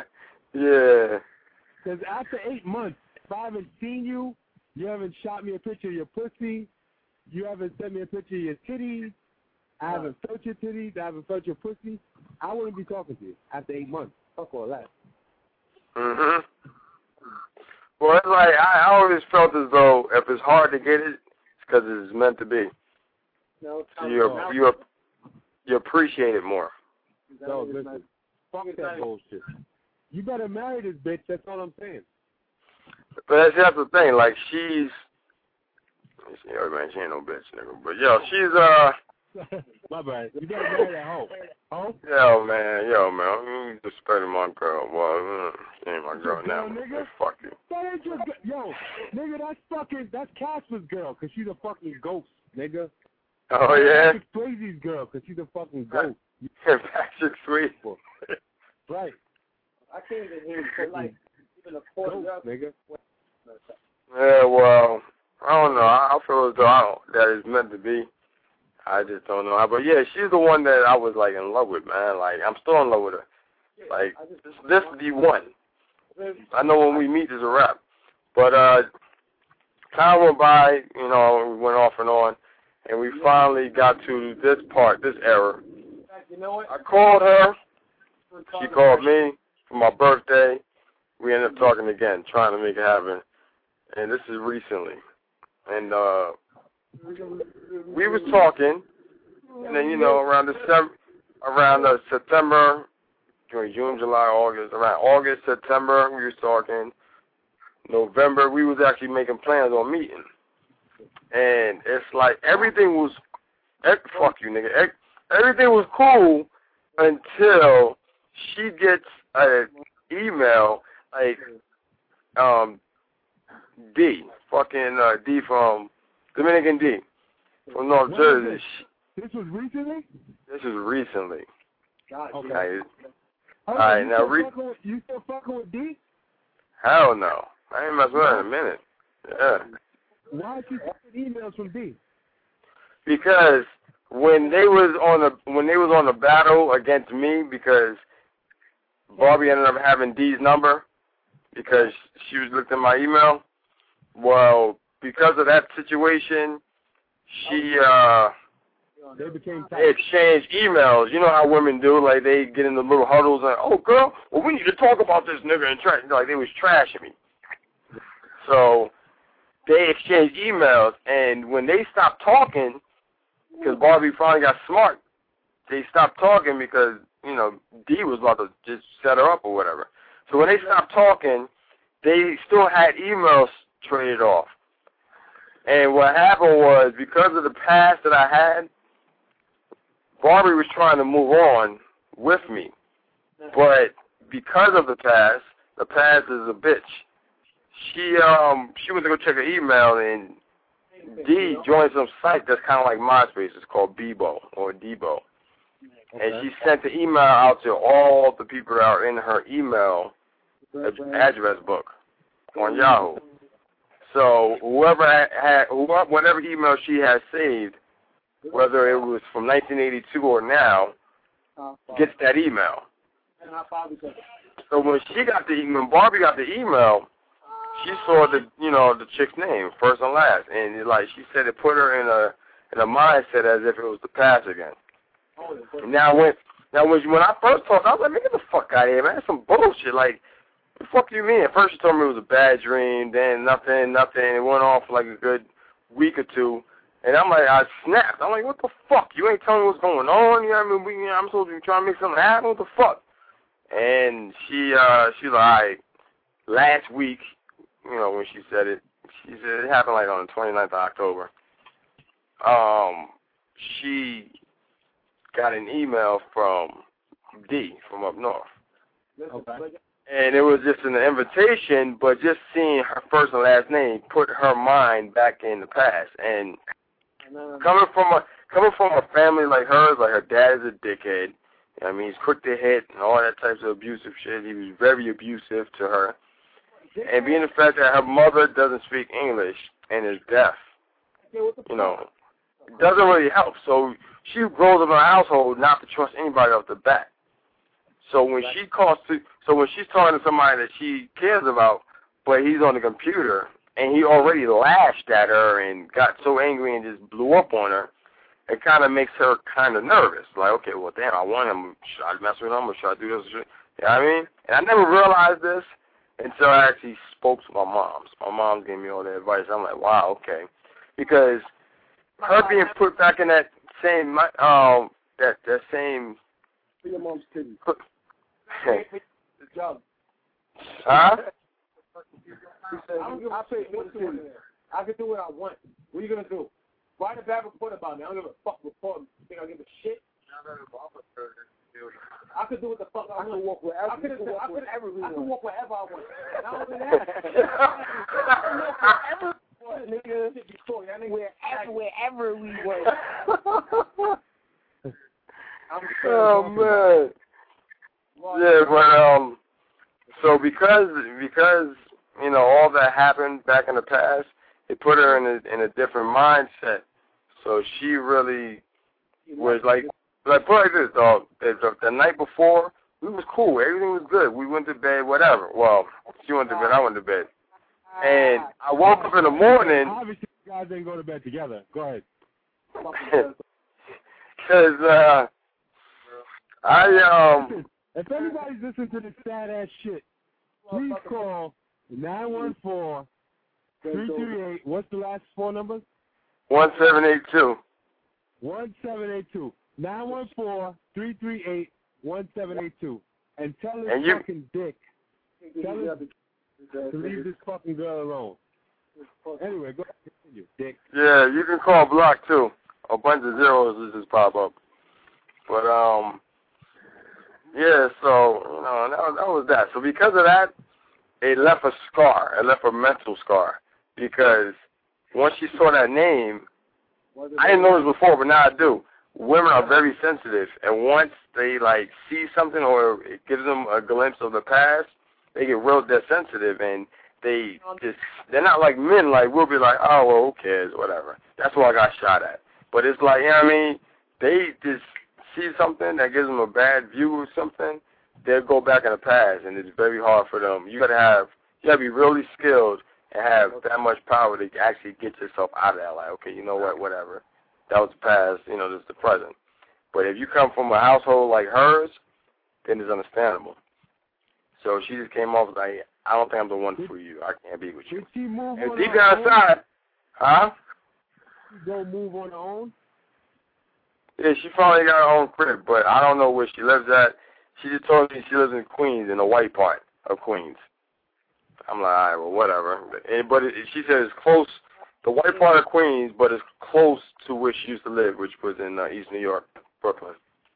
Yeah. Because after eight months, if I haven't seen you, you haven't shot me a picture of your pussy, you haven't sent me a picture of your titties, I haven't felt your titties, I haven't felt your pussy, I wouldn't be talking to you after eight months. Fuck all that. Mhm. Well, it's like I always felt as though if it's hard to get it, it's because it's meant to be. No, so you you you appreciate it more. No, listen. Fuck that bullshit. You better marry this bitch. That's all I'm saying. But that's, that's the thing. Like she's, she, oh man, she ain't no bitch, nigga. But yo, she's uh. My bad. You better marry that hoe. Hoe? Yo, man, yo, man. You disrespecting my girl. Well, she ain't my girl now. Girl, nigga? Fuck you. That ain't your girl. Yo, nigga, that's fucking, that's Casper's girl, because she's a fucking ghost, nigga. Oh, yeah? Patrick Swayze's girl, because she's a fucking ghost. Patrick Swayze. Right. I can't even hear you. Like, even a quarter ghost, nigga. Yeah, well, I don't know. I feel as though I don't, that it's meant to be. I just don't know. But yeah, she's the one that I was like in love with, man. Like I'm still in love with her. Like this is the one. I know when we meet is a wrap. But uh, time went by, you know, we went off and on, and we finally got to this part, this era. I called her. She called me for my birthday. We ended up talking again, trying to make it happen. And this is recently. And uh. we was talking, and then, you know, around December, around uh, September, June, July, August, around August, September, we was talking. November, we was actually making plans on meeting. And it's like everything was, fuck you, nigga, everything was cool until she gets an email, like, um, D, fucking uh, D from Dominican D from North Jersey. This was recently? This was recently. God, okay. Right. All right, you now still re- fucking, you still fucking with D? Hell no. I ain't messing with her in a minute. Yeah. Why is she getting emails from D? Because when they was on the when they was on the battle against me, because Barbie ended up having D's number because she was looking at my email. Well, because of that situation, she uh they became tight. They exchanged emails. You know how women do, like they get in the little huddles and, oh girl, well we need to talk about this nigga and trash. Like they was trashing me. So they exchanged emails, and when they stopped talking, because Barbie finally got smart, they stopped talking because you know D was about to just set her up or whatever. So when they stopped talking, they still had emails traded off. And what happened was, because of the past that I had, Barbie was trying to move on with me. But because of the past, the past is a bitch. She um she went to go check her email, and D joined some site that's kind of like MySpace. It's called Bebo or Debo. Okay. And she sent the email out to all the people that are in her email address book on Yahoo. So whoever had, whoever, whatever email she had saved, whether it was from nineteen eighty-two or now, gets that email. So when she got the when Barbie got the email, she saw the you know the chick's name first and last, and it, like she said, it put her in a in a mindset as if it was the past again. And now when now when when I first talked, I was like, man, get the fuck out of here, man. That's some bullshit. Like, what the fuck do you mean? At first she told me it was a bad dream, then nothing, nothing. It went on for like a good week or two. And I'm like, I snapped. I'm like, what the fuck? You ain't telling me what's going on? You know what I mean? We, you know, I'm supposed to be trying to make something happen? What the fuck? And she, uh, she's like, all right, last week, you know, when she said it, she said it happened like on the twenty-ninth of October. Um, she got an email from D from up north. Okay. And it was just an invitation, but just seeing her first and last name put her mind back in the past. And coming from a coming from a family like hers, like her dad is a dickhead. You know what I mean, he's quick to hit and all that types of abusive shit. He was very abusive to her. And being the fact that her mother doesn't speak English and is deaf, you know, doesn't really help. So she grows up in a household not to trust anybody off the bat. So when she calls to, so when she's talking to somebody that she cares about, but he's on the computer and he already lashed at her and got so angry and just blew up on her, it kind of makes her kind of nervous. Like, okay, well, damn, I want him. Should I mess with him or should I do this? You know what I mean? And I never realized this until I actually spoke to my moms. My mom gave me all the advice. I'm like, wow, okay. Because her being put back in that same, um, that, that same... For your mom's titty. Hey. The job. Huh? I don't give a shit. I can do what I want. What are you going to do? Write a bad report about me. I don't give a fuck report. You think I give a shit? I could do what the fuck I, I want. Can walk wherever I could walk, I could, wherever I can walk wherever I want. Not only that, I can walk wherever I want, nigga. Wherever, wherever we want. I'm oh man. Yeah, but um, so because because you know all that happened back in the past, it put her in a in a different mindset. So she really was like, like put it like this, dog. The, the, the night before, we was cool. Everything was good. We went to bed, whatever. Well, she went to bed, I went to bed. And I woke up in the morning. Obviously, you guys didn't go to bed together. Go ahead. Because uh, I, um... If anybody's listening to this sad-ass shit, please call nine one four, three three eight, what's the last four numbers? one seven eight two. one seven eight two. nine one four, three three eight, one seven eight two. And tell this and fucking dick, tell him to leave this fucking girl alone. Anyway, go ahead, continue, dick. Yeah, you can call block too. A bunch of zeros will just pop up. But, um, yeah, so, you know, that, that was that. So because of that, it left a scar. It left a mental scar. Because once she saw that name, I didn't know this before, but now I do. Women are very sensitive, and once they, like, see something or it gives them a glimpse of the past, they get real dead sensitive, and they just, they're not like men, like, we'll be like, oh, well, who cares, whatever. That's why I got shot at. But it's like, you know what I mean, they just see something that gives them a bad view of something, they'll go back in the past, and it's very hard for them. You got to have, you got to be really skilled and have that much power to actually get yourself out of that. Like, okay, you know what, whatever. That was the past, you know, this is the present. But if you come from a household like hers, then it's understandable. So she just came off like, I don't think I'm the one for you. I can't be with you. Did she move and on deep down inside, huh? She go move on her own? Yeah, she finally got her own crib, but I don't know where she lives at. She just told me she lives in Queens, in the white part of Queens. I'm like, all right, well, whatever. And, but it, she said it's close, the white part of Queens, but it's close to where she used to live, which was in uh, East New York, Brooklyn.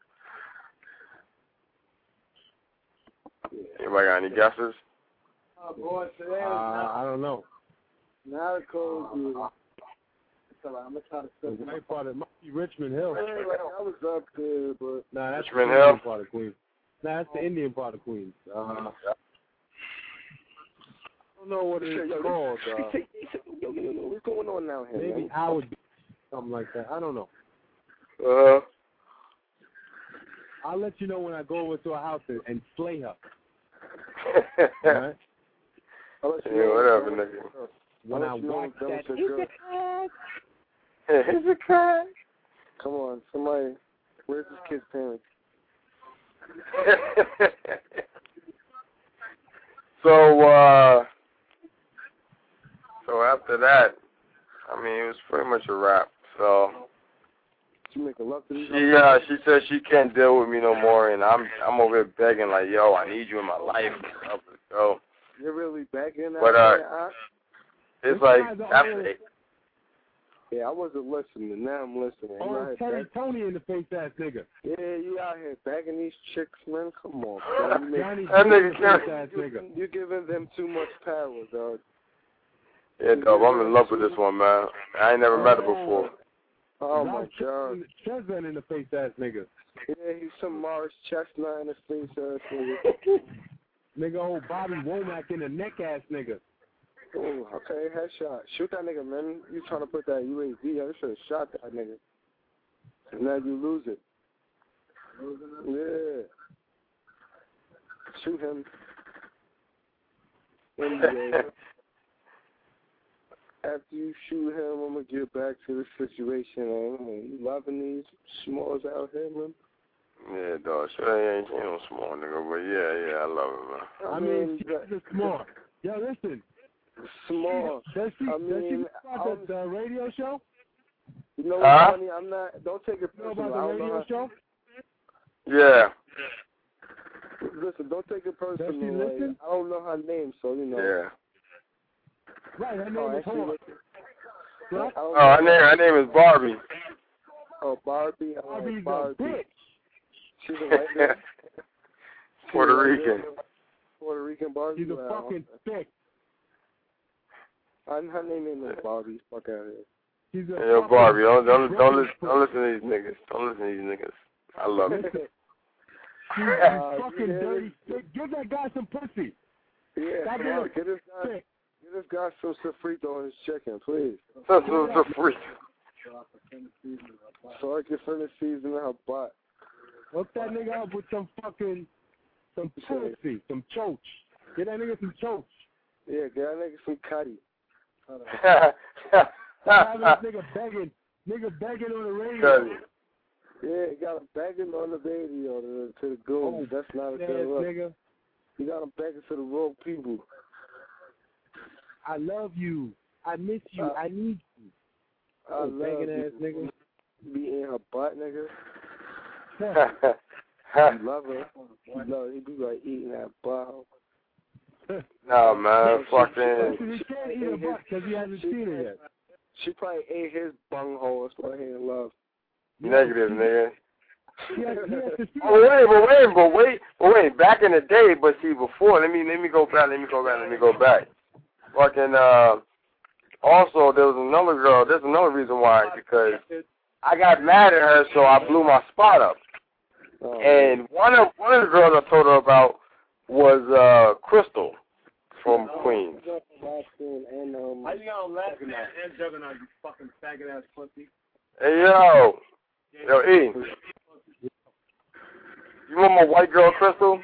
Anybody got any guesses? Oh, boy, today uh, I don't know. Now it goes to... I'm gonna try to say the white part. It might be Richmond Hill. Yeah, like I was up there, but nah, that's Richmond the Hill Indian part of Queens. Nah, that's the Indian part of Queens. Uh, I don't know what it's yo, called. Uh, yo, yo, yo, what's going on now here? Maybe man? Howard, something like that. I don't know. Uh. I'll let you know when I go over to her house and, and slay her. All right? I'll let you yeah, know whatever, nigga. When I watch that, it's a crack. It's a crack. Come on, somebody. Where's this kid's parents? so, uh, so after that, I mean, it was pretty much a wrap. So, she make a love to these she, uh, she said she can't deal with me no more, and I'm, I'm over here begging like, yo, I need you in my life. So, you're really begging. But uh, it's like after. Eight. Yeah, I wasn't listening. Now I'm listening. Oh, Tony, Tony in the face ass nigga. Yeah, you out here begging these chicks, man. Come on, man. Johnny, that nigga face ass nigga. You're giving them too much power, dog. Yeah, dog, I'm in love with this one, man. I ain't never met her before. Oh, my God. Chestnut in the face ass nigga. Yeah, he's some Morris Chestnut in the face ass nigga. Nigga, old Bobby Womack in the neck ass nigga. Ooh, okay, headshot. Shoot that nigga, man. You trying to put that U A V? You should have shot that nigga. And now you lose it. Yeah. Shoot him. Anyway, after you shoot him, I'm going to get back to the situation. Man. You loving these smalls out here, man? Yeah, dog. Sure, ain't, ain't no small nigga, but yeah, yeah, I love it, man. I mean, she's a small. Yo, listen. Small. Does she, I does mean, she know about the, the radio show? You know what's huh? funny? I'm not, don't take it You know personal. about the I don't radio know show? Yeah. Listen, don't take it personal. Does she like, listen? I don't know her name, so, you know. Yeah. Right, her name Oh, is actually, Hor- What? I don't Oh, her know. name, her name is Barbie. Oh, Barbie. Oh, Barbie's Barbie. a bitch. She's a white girl. Puerto She's a white Rican. girl. Puerto Rican Barbie. She's a Wow. fucking bitch. I, her name ain't no Barbie. Fuck out of here. She's a Hey, yo, fucking Barbie, don't don't don't listen, bitch. don't listen to these niggas. Don't listen to these niggas. I love it. She's Uh, fucking yeah. dirty. Give that guy some pussy. Yeah, That come nigga on, get this guy, sick. get this guy some sofrito on his chicken, please. So, so, so free. So I can finish seasoning her butt. Hook that nigga up with some fucking, some pussy, some choach. Get that nigga some choach. Yeah, get that nigga some cutty. Have this nigga begging, nigga begging on the radio. Yeah, he got him begging on the radio to, to the goons. Oh, That's not a Yes, good look. nigga. You got him begging to the wrong people. I love you. I miss you. Uh, I need you. I Oh, love begging you. ass nigga. Be in her butt, nigga. You love her. You love her. He be like eating that butt. No, man, fucking. Listen, he can't eat a butt because he hasn't seen it yet. She probably ate his bunghole. That's why he in love. Negative, nigga. He has, he has to see Oh wait, but wait, but wait, but wait. Back in the day, but see, before, let me let me go back, let me go back, let me go back. Fucking. Uh, also, there was another girl. There's another reason why, because I got mad at her, so I blew my spot up. Oh, And one of one of the girls I told her about was uh, Crystal from Queens. And, um, How you gonna laugh at that and Juggernaut, you fucking faggot ass pussy? Hey yo, yo E, you want my white girl Crystal?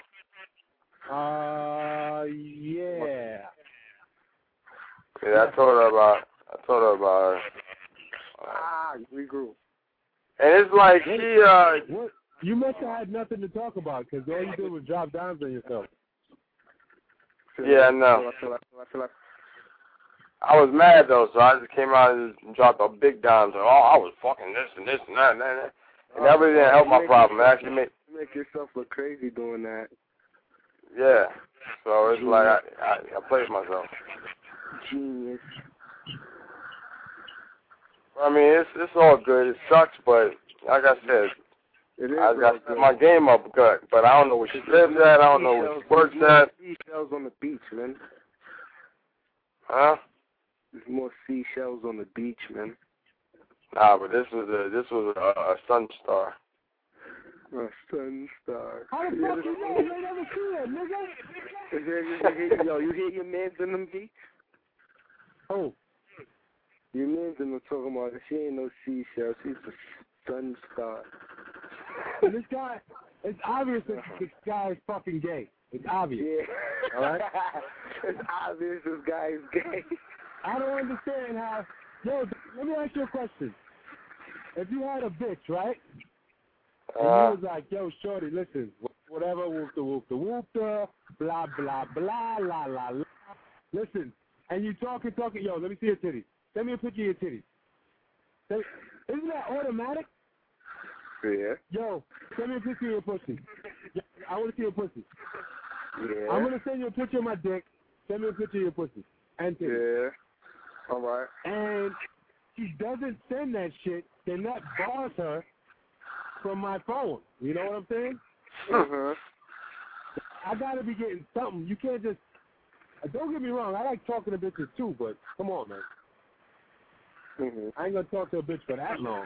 Uh, yeah. Yeah, I told her about. I told her about her. ah, regroup. And it's like she uh. What? You must have had nothing to talk about because all you did was drop dimes on yourself. Yeah, I know. I was mad though, so I just came out and just dropped a big dime. So, oh, I was fucking this and this and that and that. And that really didn't help my problem. It actually made. You make yourself look crazy doing that. Yeah. So it's like I, I, I played myself. Genius. I mean, it's it's all good. It sucks, but like I said, It is I got to real set good. my game up good. But I don't know where she lives at. I don't know where she works at. Seashells on the beach, man. Huh? There's more seashells on the beach, man. Nah, but this was a this was a, a sun star. A sun star. How the Yeah, fuck you know? You ain't never seen it, nigga. Is there- you hit- Yo, you hear your mans in them beach? Oh, Your mans in them talking about she ain't no seashell. She's a sun star. this guy, it's obvious that this guy is fucking gay. It's obvious. Yeah. All right? It's obvious this guy is gay. I don't understand how. Yo, let me ask you a question. If you had a bitch, right? And Uh, you was like, yo, shorty, listen, whatever, whoop the whoop the whoop the, blah, blah, blah, la, la, la. Listen, and you talking, talking, yo, let me see your titties. Send me a picture of your titties. Send, isn't that automatic? Yeah. Yo, send me a picture of your pussy. Yo, I want to see your pussy. Yeah. I'm going to send you a picture of my dick. Send me a picture of your pussy. And titties. Yeah. All right. And she doesn't send that shit, then that bars her from my phone. You know what I'm saying? Uh-huh. I gotta be getting something. You can't just. Uh, don't get me wrong. I like talking to bitches too, but come on, man. Mm-hmm. I ain't gonna talk to a bitch for that long.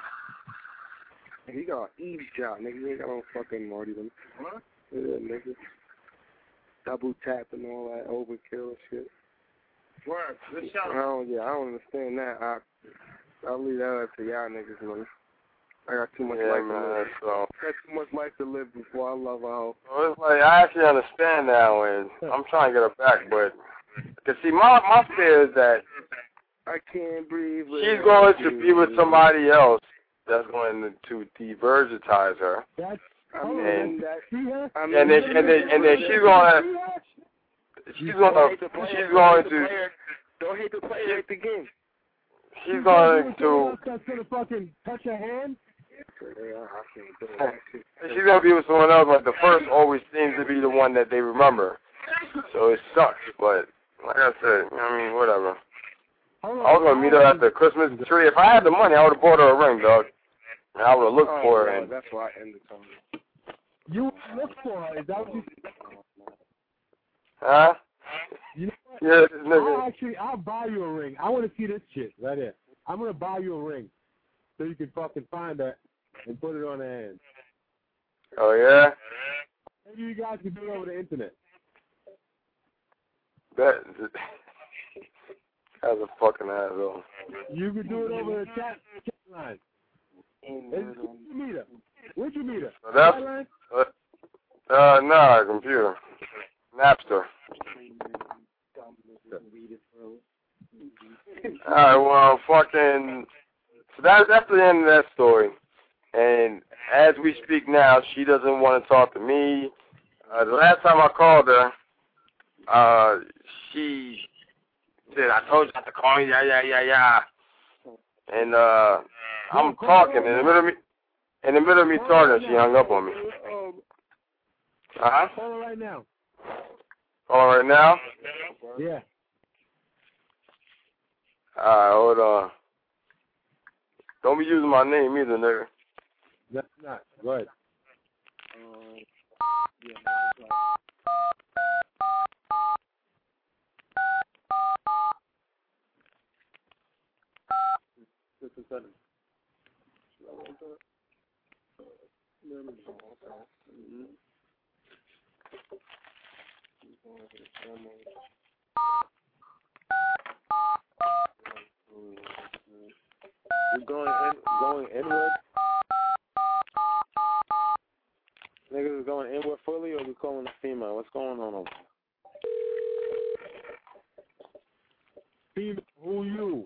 He got eavesdrop, nigga. He ain't got no fucking Marty them. What? Yeah, nigga. Double tap and all that overkill and shit. Word. Good shout. I don't, yeah, I don't understand that. I, I'll leave that up to y'all niggas, man. I got too much yeah, life man, to live. so. I got too much life to live before I love a hoe. Well, it's like, I actually understand now, and I'm trying to get her back, but, cause see, my, my fear is that I can't breathe. She's going to be with somebody else that's going to divergitize her. That's, I mean, and, that, I mean, and then, and then, and then she's going to, she's going to, she's going to, don't hate the player at the game. She's going to, that's going to fucking touch her hand? She's going to be with someone else, but the first always seems to be the one that they remember. So it sucks, but like I said, I mean, whatever. I was going to meet her at the Christmas tree. If I had the money, I would have bought her a ring, dog. And I would have looked oh, for her. No, and that's why I ended something. You look for her. Is that what you Huh? You know what? Yeah, this nigga. I'll actually, I'll buy you a ring. I want to see this shit right here. I'm going to buy you a ring so you can fucking find her and put it on her hand. Oh, yeah? Maybe you guys can do it over the internet. That, that's a fucking asshole. You can do it over the chat, chat line. Where'd you meet her? Where'd you meet her? So that's, uh, uh, nah, computer. Napster. Alright, well, fucking, so that, that's the end of that story. And as we speak now, she doesn't want to talk to me. Uh, the last time I called her, uh, she said, I told you not to call me, yeah, yeah, yeah, yeah. And, uh, I'm talking, in the middle of me, in the middle of me talking, she hung up on me. Uh-huh. Call her right now. Call her right now? Yeah. Alright, hold on. Don't be using my name either, nigga. That's not. Go ahead. Um, yeah, this is better. You going in, going inward? Niggas is going inward fully, or we calling a female? What's going on over there? Female, who you?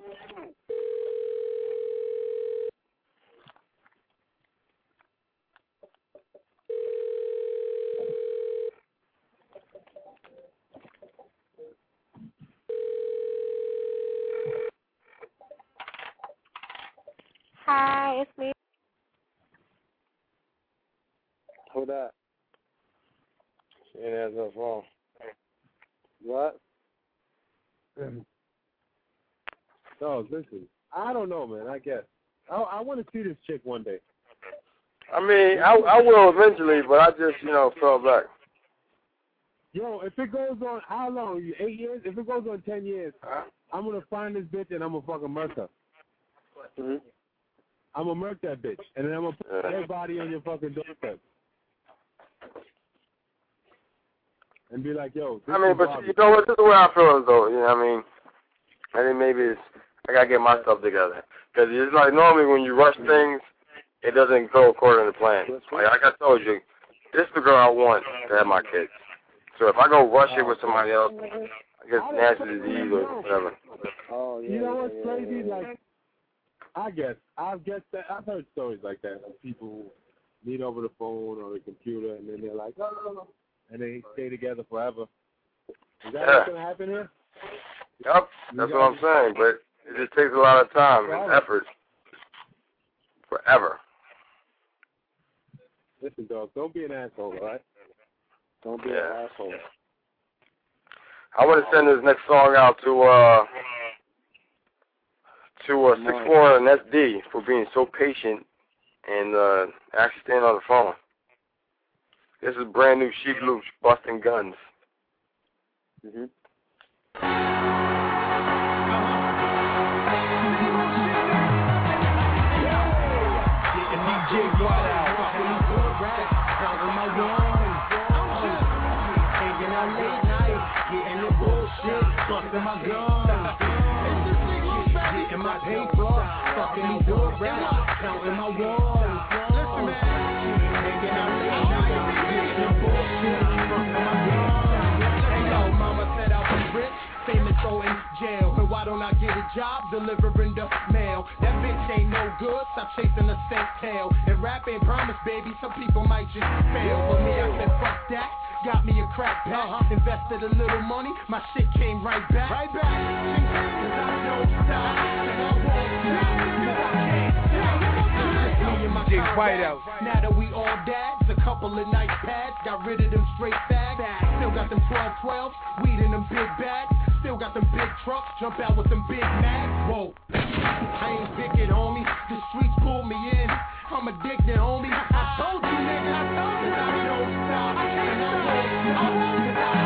Hi, it's me. Who that? She ain't answering her phone. What? No, listen. I don't know, man. I guess. I I want to see this chick one day. I mean, I I will eventually, but I just, you know, fell back. Yo, if it goes on, how long? You eight years? If it goes on ten years, Huh? I'm gonna find this bitch and I'm gonna fucking murk her. Mm-hmm. I'm gonna murk that bitch, and then I'm gonna put Yeah. everybody on your fucking doorstep. And be like, yo, this I mean, is but Bobby. you know what? This is the way I feel as though, you know what I mean? I think maybe it's, I gotta get my stuff together. Because it's like normally when you rush things, it doesn't go according to plan. Like, like I told you, this is the girl I want to have my kids. So if I go rush it with somebody else, I get nasty disease or whatever. Oh, yeah. You know what's yeah, crazy? yeah, yeah. Like, I guess I've guess that I've heard stories like that of people who meet over the phone or the computer, and then they're like, no, no, no, and they stay together forever. Is that Yeah. what's gonna happen here? Yep, that's what I'm saying. But it just takes a lot of time and effort. Forever. Listen, dog, don't be an asshole, all right? Don't be Yeah. an asshole. I want to send this next song out to uh to uh, six four and S D for being so patient and uh, actually staying on the phone. This is brand new Sheep Loops, Busting Guns. Mm-hmm. Busting my gun. getting my paper, fucking these good rats, counting my ones. Listen, man, hanging out late night, getting the bullshit, fucking my guns. Hey, yo, mama said I was rich, famous, so in jail. And why don't I get a job delivering the mail? That bitch ain't no good, stop chasing a snake tail. And rap ain't promise, baby, some people might just fail. But me, I said, fuck that. Got me a crack pack, uh-huh. Invested a little money, my shit came right back. Right back. Cause I don't stop, and I won't stop, cause I can't stop. Me and my comrades, now that we all dads, a couple of nice pads, got rid of them straight fags. Still got them twelve twelves, weed in them big bags. Still got them big trucks, jump out with them big mags. Whoa, I ain't picking, homie, the streets pulled me in. I'm addicted, homie. I told you, nigga, I told you I don't stop. And I won't stop.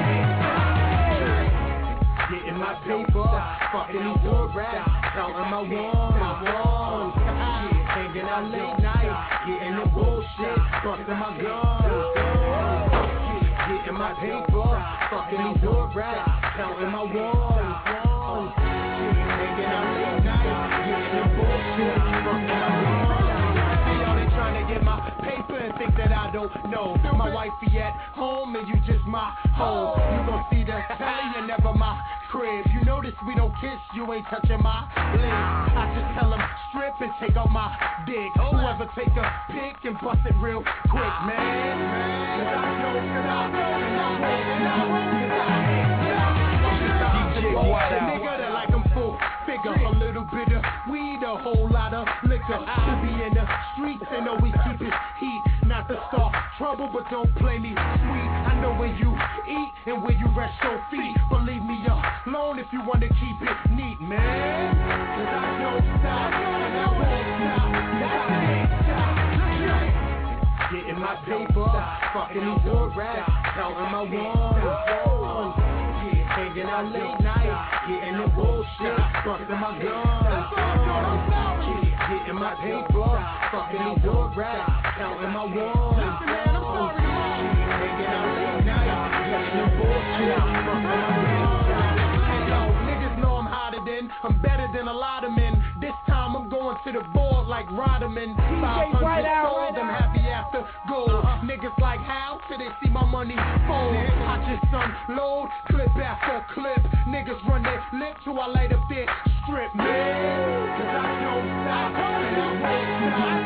Getting my paper, fucking these good rats, counting my ones, my ones. Hanging out late night, getting the bullshit, busting my guns. Getting my paper, fucking these good rats, counting my ones. Hanging out late night, getting the bullshit, busting my guns. Get my paper and think that I don't know. My wifey at home and you just my hoe. You gon' see the telly and never my crib. You notice we don't kiss, you ain't touching my lips. I just tell them strip and take out my dick. Whoever take a pic and bust it real quick, man. Cause I know, cause I know, and I won't, and I won't, cause I hate. D J White out. Nigga that like I'm full figure. A little bit of weed, a whole lot of liquor. To be in the streets and always keep it heat. Not to start trouble, but don't play me sweet. I know where you eat and where you rest your feet. But leave me alone if you want to keep it neat, man. Cause I don't stop, and I won't stop. That's it. Getting my paper, fucking these good rats, counting my ones. Hanging out late night, getting the bullshit, busting my guns. Getting my paper, fucking these good rats, counting my ones. Hanging out late night, getting the bullshit, busting my guns. Hey yo, niggas know I'm hotter than, I'm better than a lot of men. This time I'm going to the board like Rodman. five hundred sold, I'm happy after gold. Uh-huh. Niggas like how till they see my money fold. I just unload, clip after clip. Niggas run their lip till I light up their strip, man. Cause I don't stop, and I won't stop.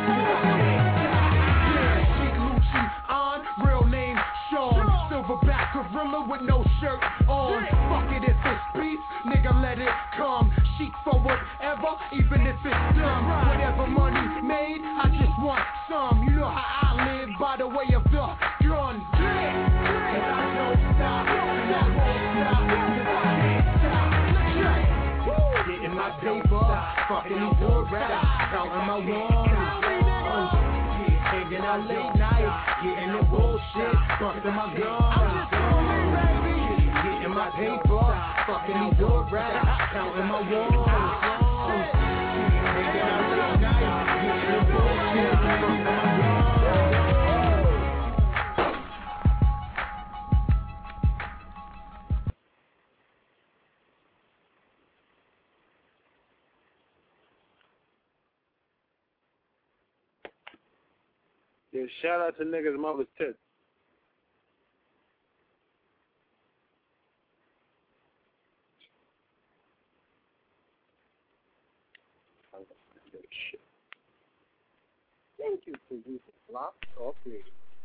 Yeah, Sheik Lucci on, real name Sean. Silverback gorilla with no shirt on. Fuck it if it's peace, nigga let it come. Sheik for whatever, even if it's dumb. Whatever money made, I just want some. You know how I live, by the way of the gun. Cause I don't stop, and I won't stop, cause I can't stop. Getting my paper, fucking these good rats, counting my ones. Hanging out late night, getting the bullshit, busting my guns. Getting my paper, fucking these good rats, counting my ones. Hanging out late night, getting the bullshit, busting my guns. Yeah, shout out to niggas' mother's tits. Thank you, producer Block Talk Radio.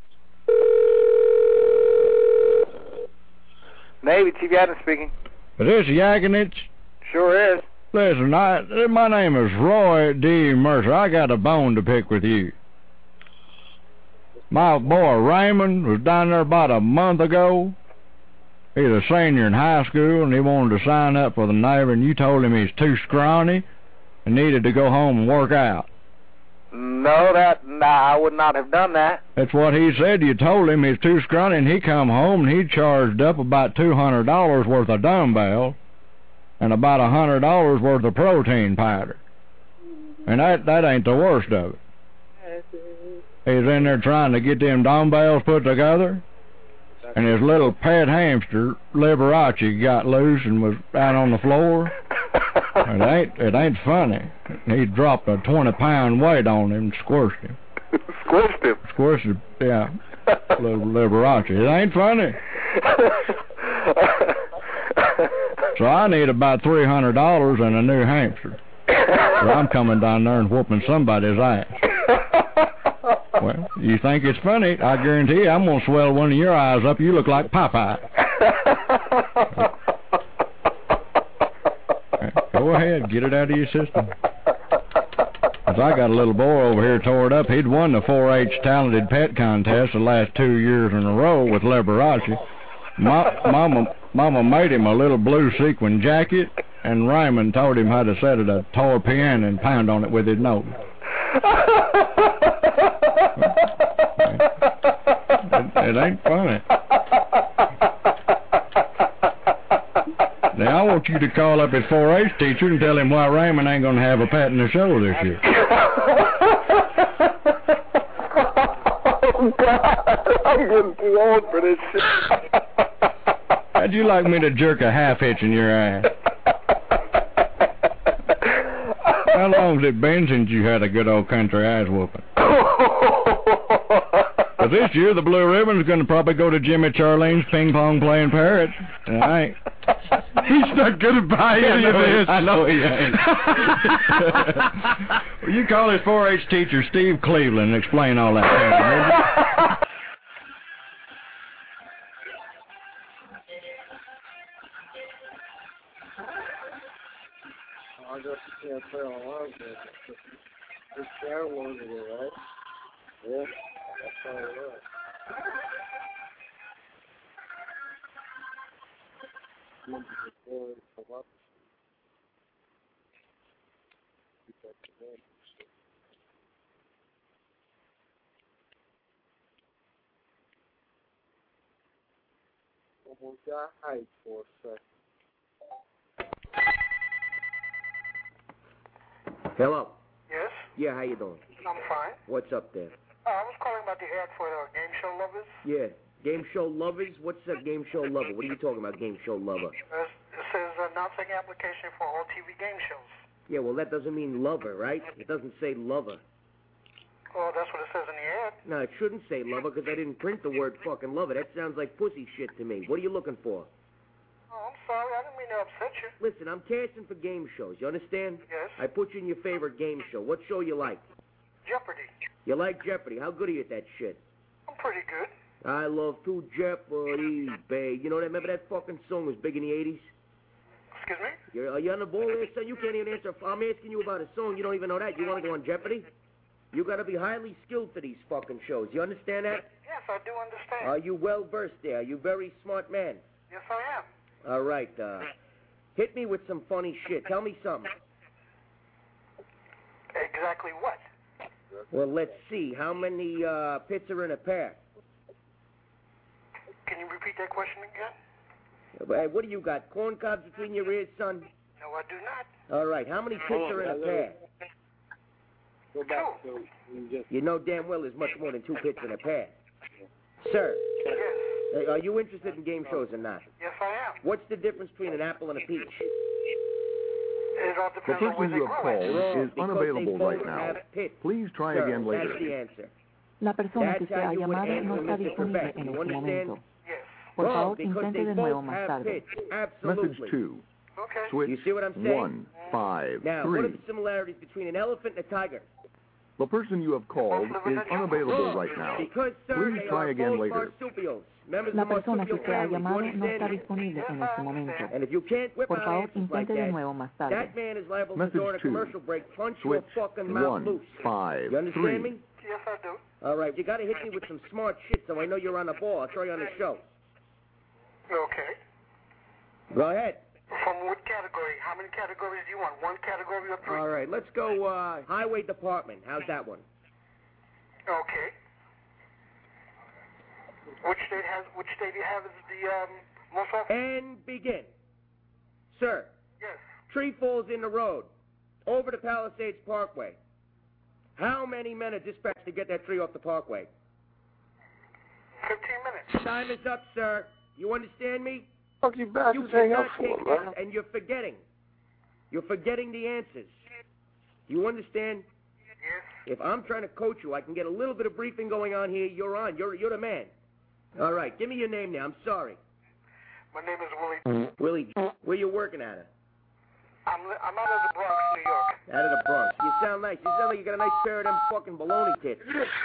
Navy, T V Adams speaking. Is this Yaganich? Sure is. Listen, I, my name is Roy D. Mercer. I got a bone to pick with you. My boy Raymond was down there about a month ago. He's a senior in high school, and he wanted to sign up for the Navy, and you told him he's too scrawny and needed to go home and work out. No, that, nah, I would not have done that. That's what he said. You told him he's too scrawny, and he come home, and he charged up about two hundred dollars worth of dumbbells and about one hundred dollars worth of protein powder. And that, that ain't the worst of it. He's in there trying to get them dumbbells put together, and his little pet hamster, Liberace, got loose and was out on the floor. It ain't, it ain't funny. He dropped a twenty-pound weight on him and squished him. Squished him? Squished him, yeah. Little Liberace. It ain't funny. So I need about three hundred dollars and a new hamster. So I'm coming down there and whooping somebody's ass. Well, you think it's funny? I guarantee you I'm going to swell one of your eyes up. You look like Popeye. Go ahead, get it out of your system. Cause I got a little boy over here tore it up. He'd won the four H talented pet contest the last two years in a row with Liberace. Ma Mama, Mama made him a little blue sequin jacket, and Raymond told him how to set it a toy piano and pound on it with his nose. It, it ain't funny. Now, I want you to call up his four H teacher and tell him why Raymond ain't going to have a pat in the show this year. Oh, God. I'm getting too old for this shit. How'd you like me to jerk a half hitch in your ass? How long's it been since you had a good old country ass whooping? But this year, the Blue Ribbon's going to probably go to Jimmy Charlene's ping pong playing parrot. And I ain't. He's not going to buy any of this. I know he ain't. Well, you call his four H teacher, Steve Cleveland, and explain all that to him, will you? I guess you can't play online, but this downloaded it, right? Yeah, that's how it was. Almost got hyped for a second. Hello. Yes? Yeah, how you doing? I'm fine. What's up there? Uh, I was calling about the ad for the game show lovers. Yeah. Game show lovers? What's a game show lover? What are you talking about, game show lover? Uh, it says announcing application for all T V game shows. Yeah, well, that doesn't mean lover, right? It doesn't say lover. Oh, that's what it says in the ad. No, it shouldn't say lover because I didn't print the word fucking lover. That sounds like pussy shit to me. What are you looking for? Oh, I'm sorry. I didn't mean to upset you. Listen, I'm casting for game shows. You understand? Yes. I put you in your favorite game show. What show you like? Jeopardy. You like Jeopardy. How good are you at that shit? I'm pretty good. I love to Jeopardy, babe. You know that? Remember that fucking song was big in the eighties? Excuse me? You're, are you on the ball there, son? You can't even answer. I'm asking you about a song. You don't even know that. You want to go on Jeopardy? You got to be highly skilled for these fucking shows. You understand that? Yes, I do understand. Are you well versed there? Are you a very smart man? Yes, I am. All right. Uh, hit me with some funny shit. Tell me something. Exactly what? Well, let's see. How many uh, pits are in a pair? Can you repeat that question again? Hey, what do you got? Corn cobs between your ears, son? No, I do not. All right. How many pits are in a pair? Go back to just. You know damn well there's much more than two pits in a pair. Sir, Yes. uh, are you interested in game shows or not? Yes, I am. What's the difference between an apple and a peach? It all The depends on where person they you have grow at. called is Because unavailable they right both now. have pits. Please try Sir, again later. That's the answer. La persona que That's usted how ha you would llamado answer no está Mister disponible Trebek. en You este understand? momento. Yes. Por Well, favor, because intente they de both nuevo más have tarde. pits. Message Absolutely. two. Okay. Switch You see what I'm saying? one five Now, what are three. the similarities between an elephant and a tiger? The person you have called is unavailable right now. Because, sir, Please they try are again both later. marsupials. Members La of the persona que marsupial usted ha family. You llamado no está understand me? disponible en este momento. And if you can't whip Por out favor, answers like intente de that, nuevo más tarde. that man is liable to Message during a two. commercial break punch Switch your fucking mouth one loose. five You understand three. me? Yes, I do. All right, you got to hit me with some smart shit so I know you're on the ball. I'll try you on the show. Okay. Go ahead. From what category? How many categories do you want? One category or three? All right, let's go uh, highway department. How's that one? Okay. Which state has? Which state do you have is the um, most often? And begin. Sir, Yes. tree falls in the road over the Palisades Parkway. How many men are dispatched to get that tree off the parkway? Fifteen minutes. Time is up, sir. You understand me? Fuck you You bastards hang up cannot for, take man. this, and you're forgetting. You're forgetting the answers. Do you understand? Yes. If I'm trying to coach you, I can get a little bit of briefing going on here. You're on. You're you're the man. All right. Give me your name now. I'm sorry. My name is Willie. Willie, where you working at? It? I'm I'm out of the Bronx, New York. Out of the Bronx. You sound nice. You sound like you got a nice pair of them fucking baloney tits.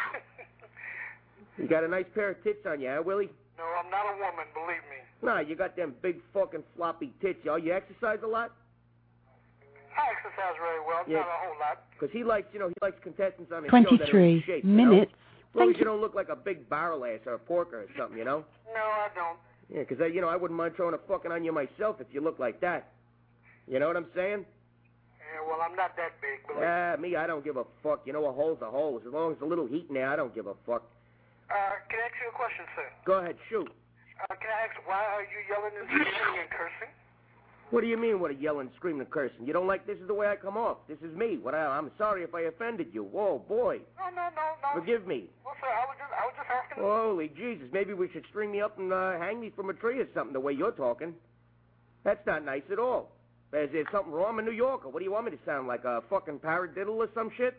You got a nice pair of tits on you, huh, Willie? No, I'm not a woman, believe me. Nah, you got them big fucking floppy tits, y'all. You exercise a lot? I exercise very well, Yeah. not a whole lot. Because he likes, you know, he likes contestants on his show that are in twenty-three shape, minutes. You know? As long Thank as you don't look like a big barrel ass or a porker or something, you know? No, I don't. Yeah, because, you know, I wouldn't mind throwing a fucking on you myself if you look like that. You know what I'm saying? Yeah, well, I'm not that big, believe me. Ah, me, I don't give a fuck. You know, a hole's a hole. As long as there's a little heat in there, I don't give a fuck. Uh, can I ask you a question, sir? Go ahead, shoot. Uh, can I ask, why are you yelling and screaming and cursing? What do you mean, what a yelling, screaming, and cursing? You don't like this is the way I come off. This is me. What I, I'm sorry if I offended you. Whoa, boy. No, no, no, no. Forgive me. Well, sir, I was just, I was just asking. Holy Jesus, maybe we should string me up and uh, hang me from a tree or something the way you're talking. That's not nice at all. Is there something wrong in New York, or what do you want me to sound like, a fucking paradiddle or some shit?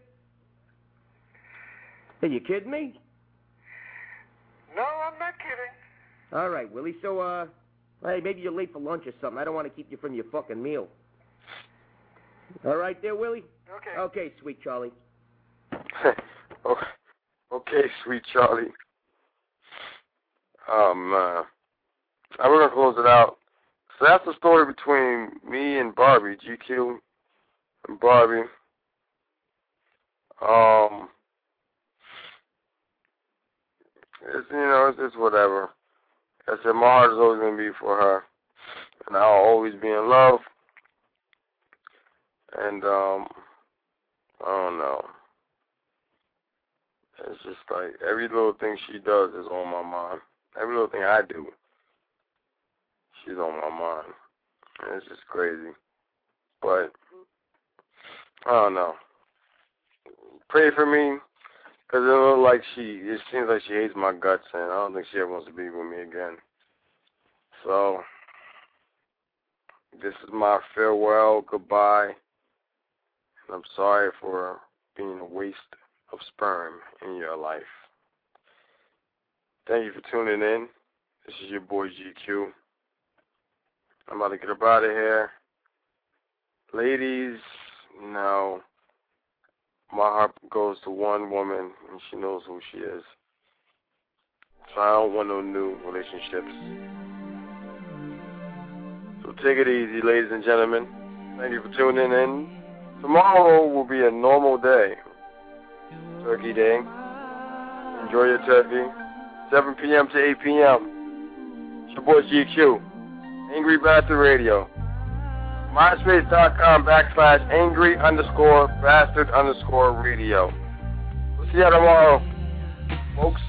Are you kidding me? No, I'm not kidding. All right, Willie, so, uh, hey, maybe you're late for lunch or something. I don't want to keep you from your fucking meal. All right there, Willie? Okay. Okay, sweet Charlie. Okay, sweet Charlie. Um, uh, I'm going to close it out. So that's the story between me and Barbie, G Q and Barbie. Um, it's, you know, it's, it's whatever. I said my heart is always going to be for her, and I'll always be in love. And, um, I don't know. It's just like every little thing she does is on my mind. Every little thing I do, she's on my mind. And it's just crazy. But, I don't know. Pray for me, because it looks like she, it seems like she hates my guts, and I don't think she ever wants to be with me again. So, this is my farewell, goodbye. And I'm sorry for being a waste of sperm in your life. Thank you for tuning in. This is your boy G Q. I'm about to get up out of here. Ladies, you know, my heart goes to one woman, and she knows who she is. So I don't want no new relationships. So take it easy, ladies and gentlemen. Thank you for tuning in. Tomorrow will be a normal day. Turkey Day. Enjoy your turkey. seven p.m. to eight p.m. It's your boy G Q. Angry Bastard Radio. MySpace.com backslash angry underscore bastard underscore radio. We'll see you tomorrow, folks.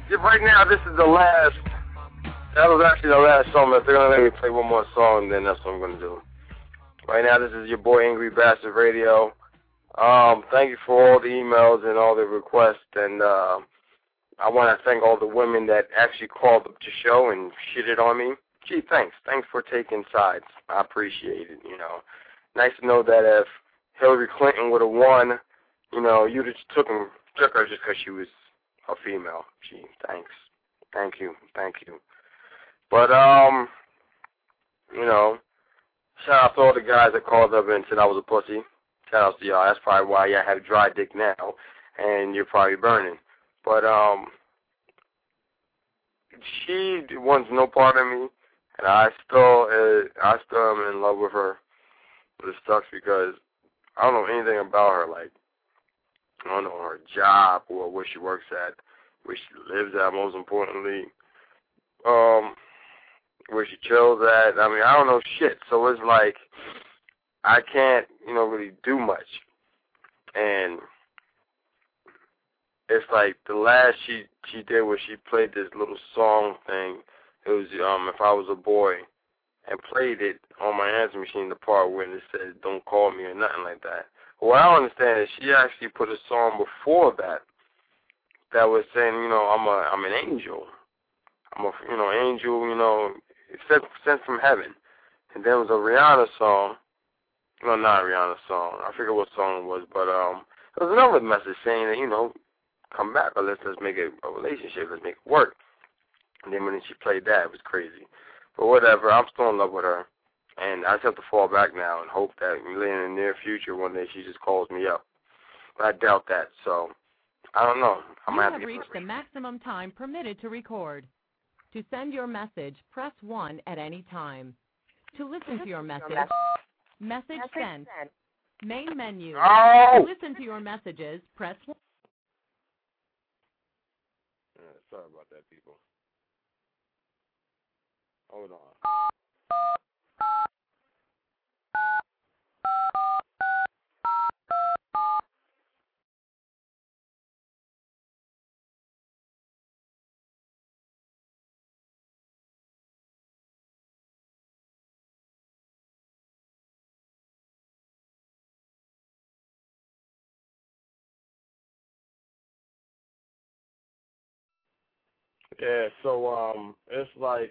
Yeah, right now, this is the last. That was actually the last song. If they're gonna let me play one more song, then that's what I'm gonna do. Right now, this is your boy Angry Bastard Radio. Um, thank you for all the emails and all the requests, and uh, I want to thank all the women that actually called up the show and shitted on me. Gee, thanks. Thanks for taking sides. I appreciate it, you know. Nice to know that if Hillary Clinton would have won, you know, you just took, him, took her just because she was a female. Gee, thanks. Thank you. Thank you. But, um, you know, shout out to all the guys that called up and said I was a pussy. Shout out to y'all. That's probably why y'all have a dry dick now, and you're probably burning. But, um, she wants no part of me, and I still, uh, I still am in love with her. But it sucks because I don't know anything about her. Like, I don't know her job or where she works at, where she lives at, most importantly, um, where she chills at. I mean, I don't know shit. So it's like, I can't, you know, really do much. And it's like the last she she did was she played this little song thing. It was um If I Was a Boy, and played it on my answer machine, the part where it said "Don't call me" or nothing like that. But what I don't understand is she actually put a song before that that was saying, you know, I'm a I'm an angel. I'm a you know angel, you know, sent sent from heaven. And then it was a Rihanna song. No, not a Rihanna song. I forget what song it was, but um, there was another message saying that, you know, come back or let's let's make it a relationship, let's make it work. And then when she played that, it was crazy. But whatever, I'm still in love with her, and I just have to fall back now and hope that in the near future one day she just calls me up. But I doubt that, so I don't know. I'm you have, have to reached the maximum time permitted to record. To send your message, press one at any time. To listen to your message, message sent. Main menu. Oh! To listen to your messages, press one. Yeah, sorry about that, people. Hold on. Yeah, so um, it's like,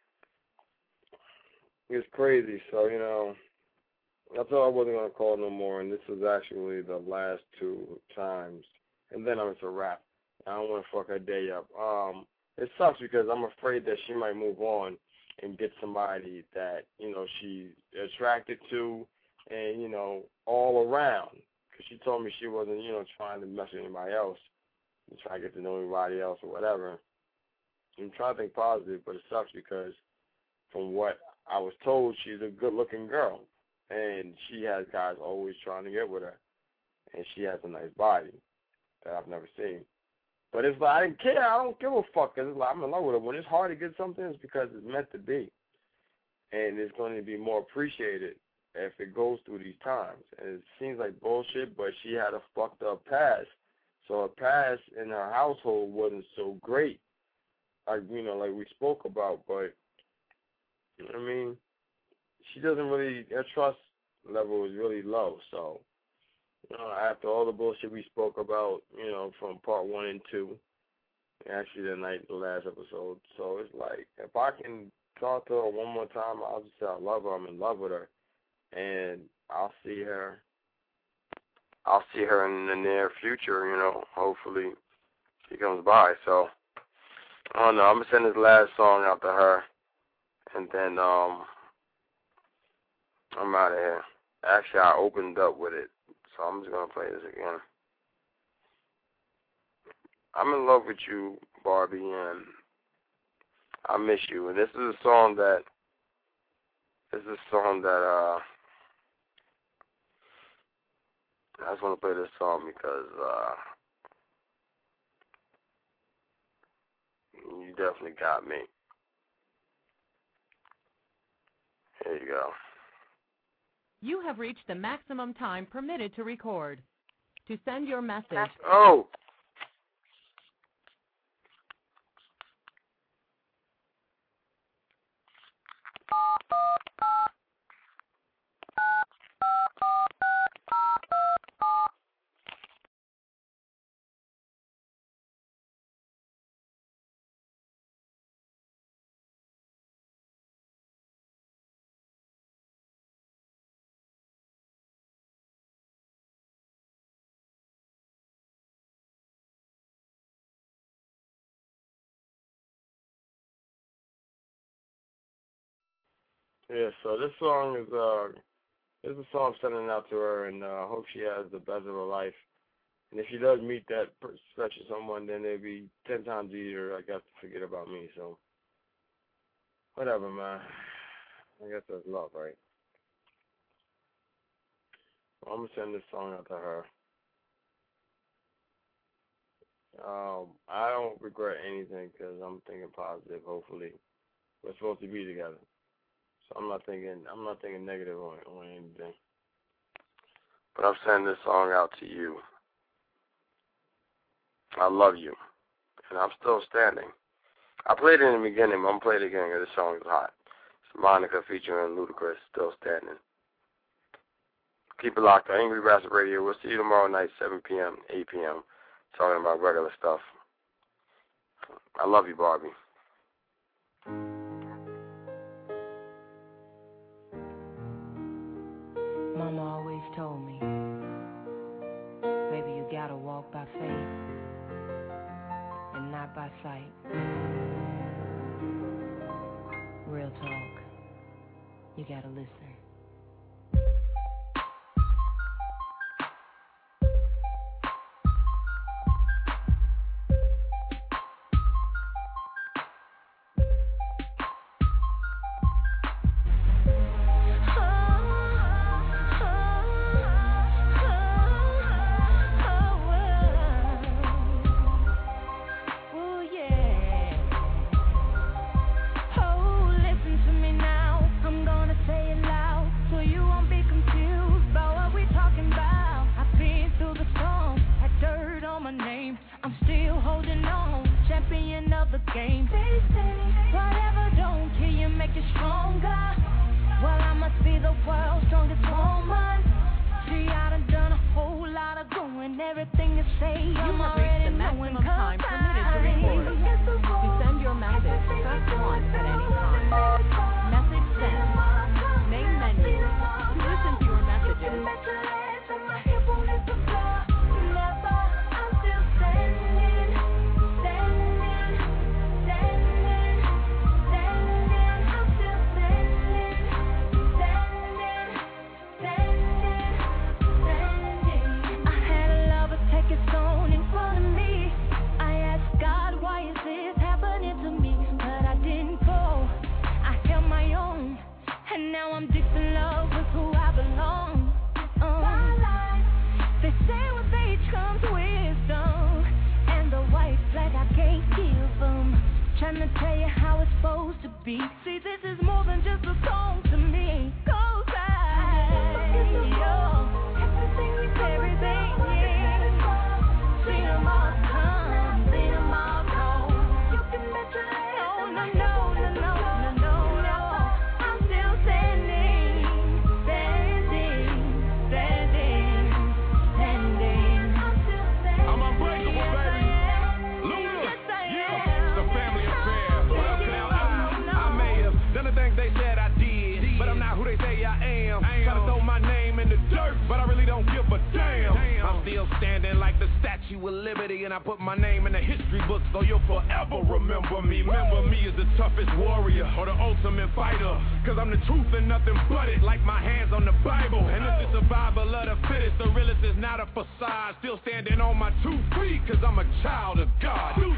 it's crazy. So, you know, I thought I wasn't going to call no more, and this was actually the last two times. And then I'm it's a wrap. I don't want to fuck her day up. Um, it sucks because I'm afraid that she might move on and get somebody that, you know, she's attracted to and, you know, all around. Because she told me she wasn't, you know, trying to mess with anybody else and try to get to know anybody else or whatever. I'm trying to think positive, but it sucks because from what I was told, she's a good-looking girl, and she has guys always trying to get with her, and she has a nice body that I've never seen. But it's like, I didn't care. I don't give a fuck. Cause it's like, I'm in love with her. When it's hard to get something, it's because it's meant to be, and it's going to be more appreciated if it goes through these times. And it seems like bullshit, but she had a fucked up past, so her past in her household wasn't so great. Like, you know, like we spoke about, but, you know what I mean? She doesn't really, her trust level is really low, so, you know, after all the bullshit we spoke about, you know, from part one and two, actually the night, the last episode, so it's like, if I can talk to her one more time, I'll just say I love her, I'm in love with her, and I'll see her, I'll see her in the near future, you know, hopefully she comes by, so. I don't know. I'm going to send this last song out to her, and then um, I'm out of here. Actually, I opened up with it, so I'm just going to play this again. I'm in love with you, Barbie, and I miss you. And this is a song that, this is a song that, uh, I just want to play this song because, uh, you definitely got me. Here you go. You have reached the maximum time permitted to record. To send your message. Oh! Yeah, so this song is uh, this is a song I'm sending out to her, and I uh, hope she has the best of her life. And if she does meet that special someone, then it'll be ten times easier, I guess, to forget about me. So, whatever, man. I guess that's love, right? Well, I'm going to send this song out to her. Um, I don't regret anything because I'm thinking positive, hopefully. We're supposed to be together. So I'm not thinking I'm not thinking negative on, on anything. But I'm sending this song out to you. I love you. And I'm still standing. I played it in the beginning, but I'm going to play it again because this song is hot. It's Monica featuring Ludacris, Still Standing. Keep it locked on Angry Bastard Radio. We'll see you tomorrow night, seven p.m., eight p.m., talking about regular stuff. I love you, Barbie. Mama always told me, baby, you gotta walk by faith and not by sight. Real talk, you gotta listen. Still standing on my two feet, cause I'm a child of God.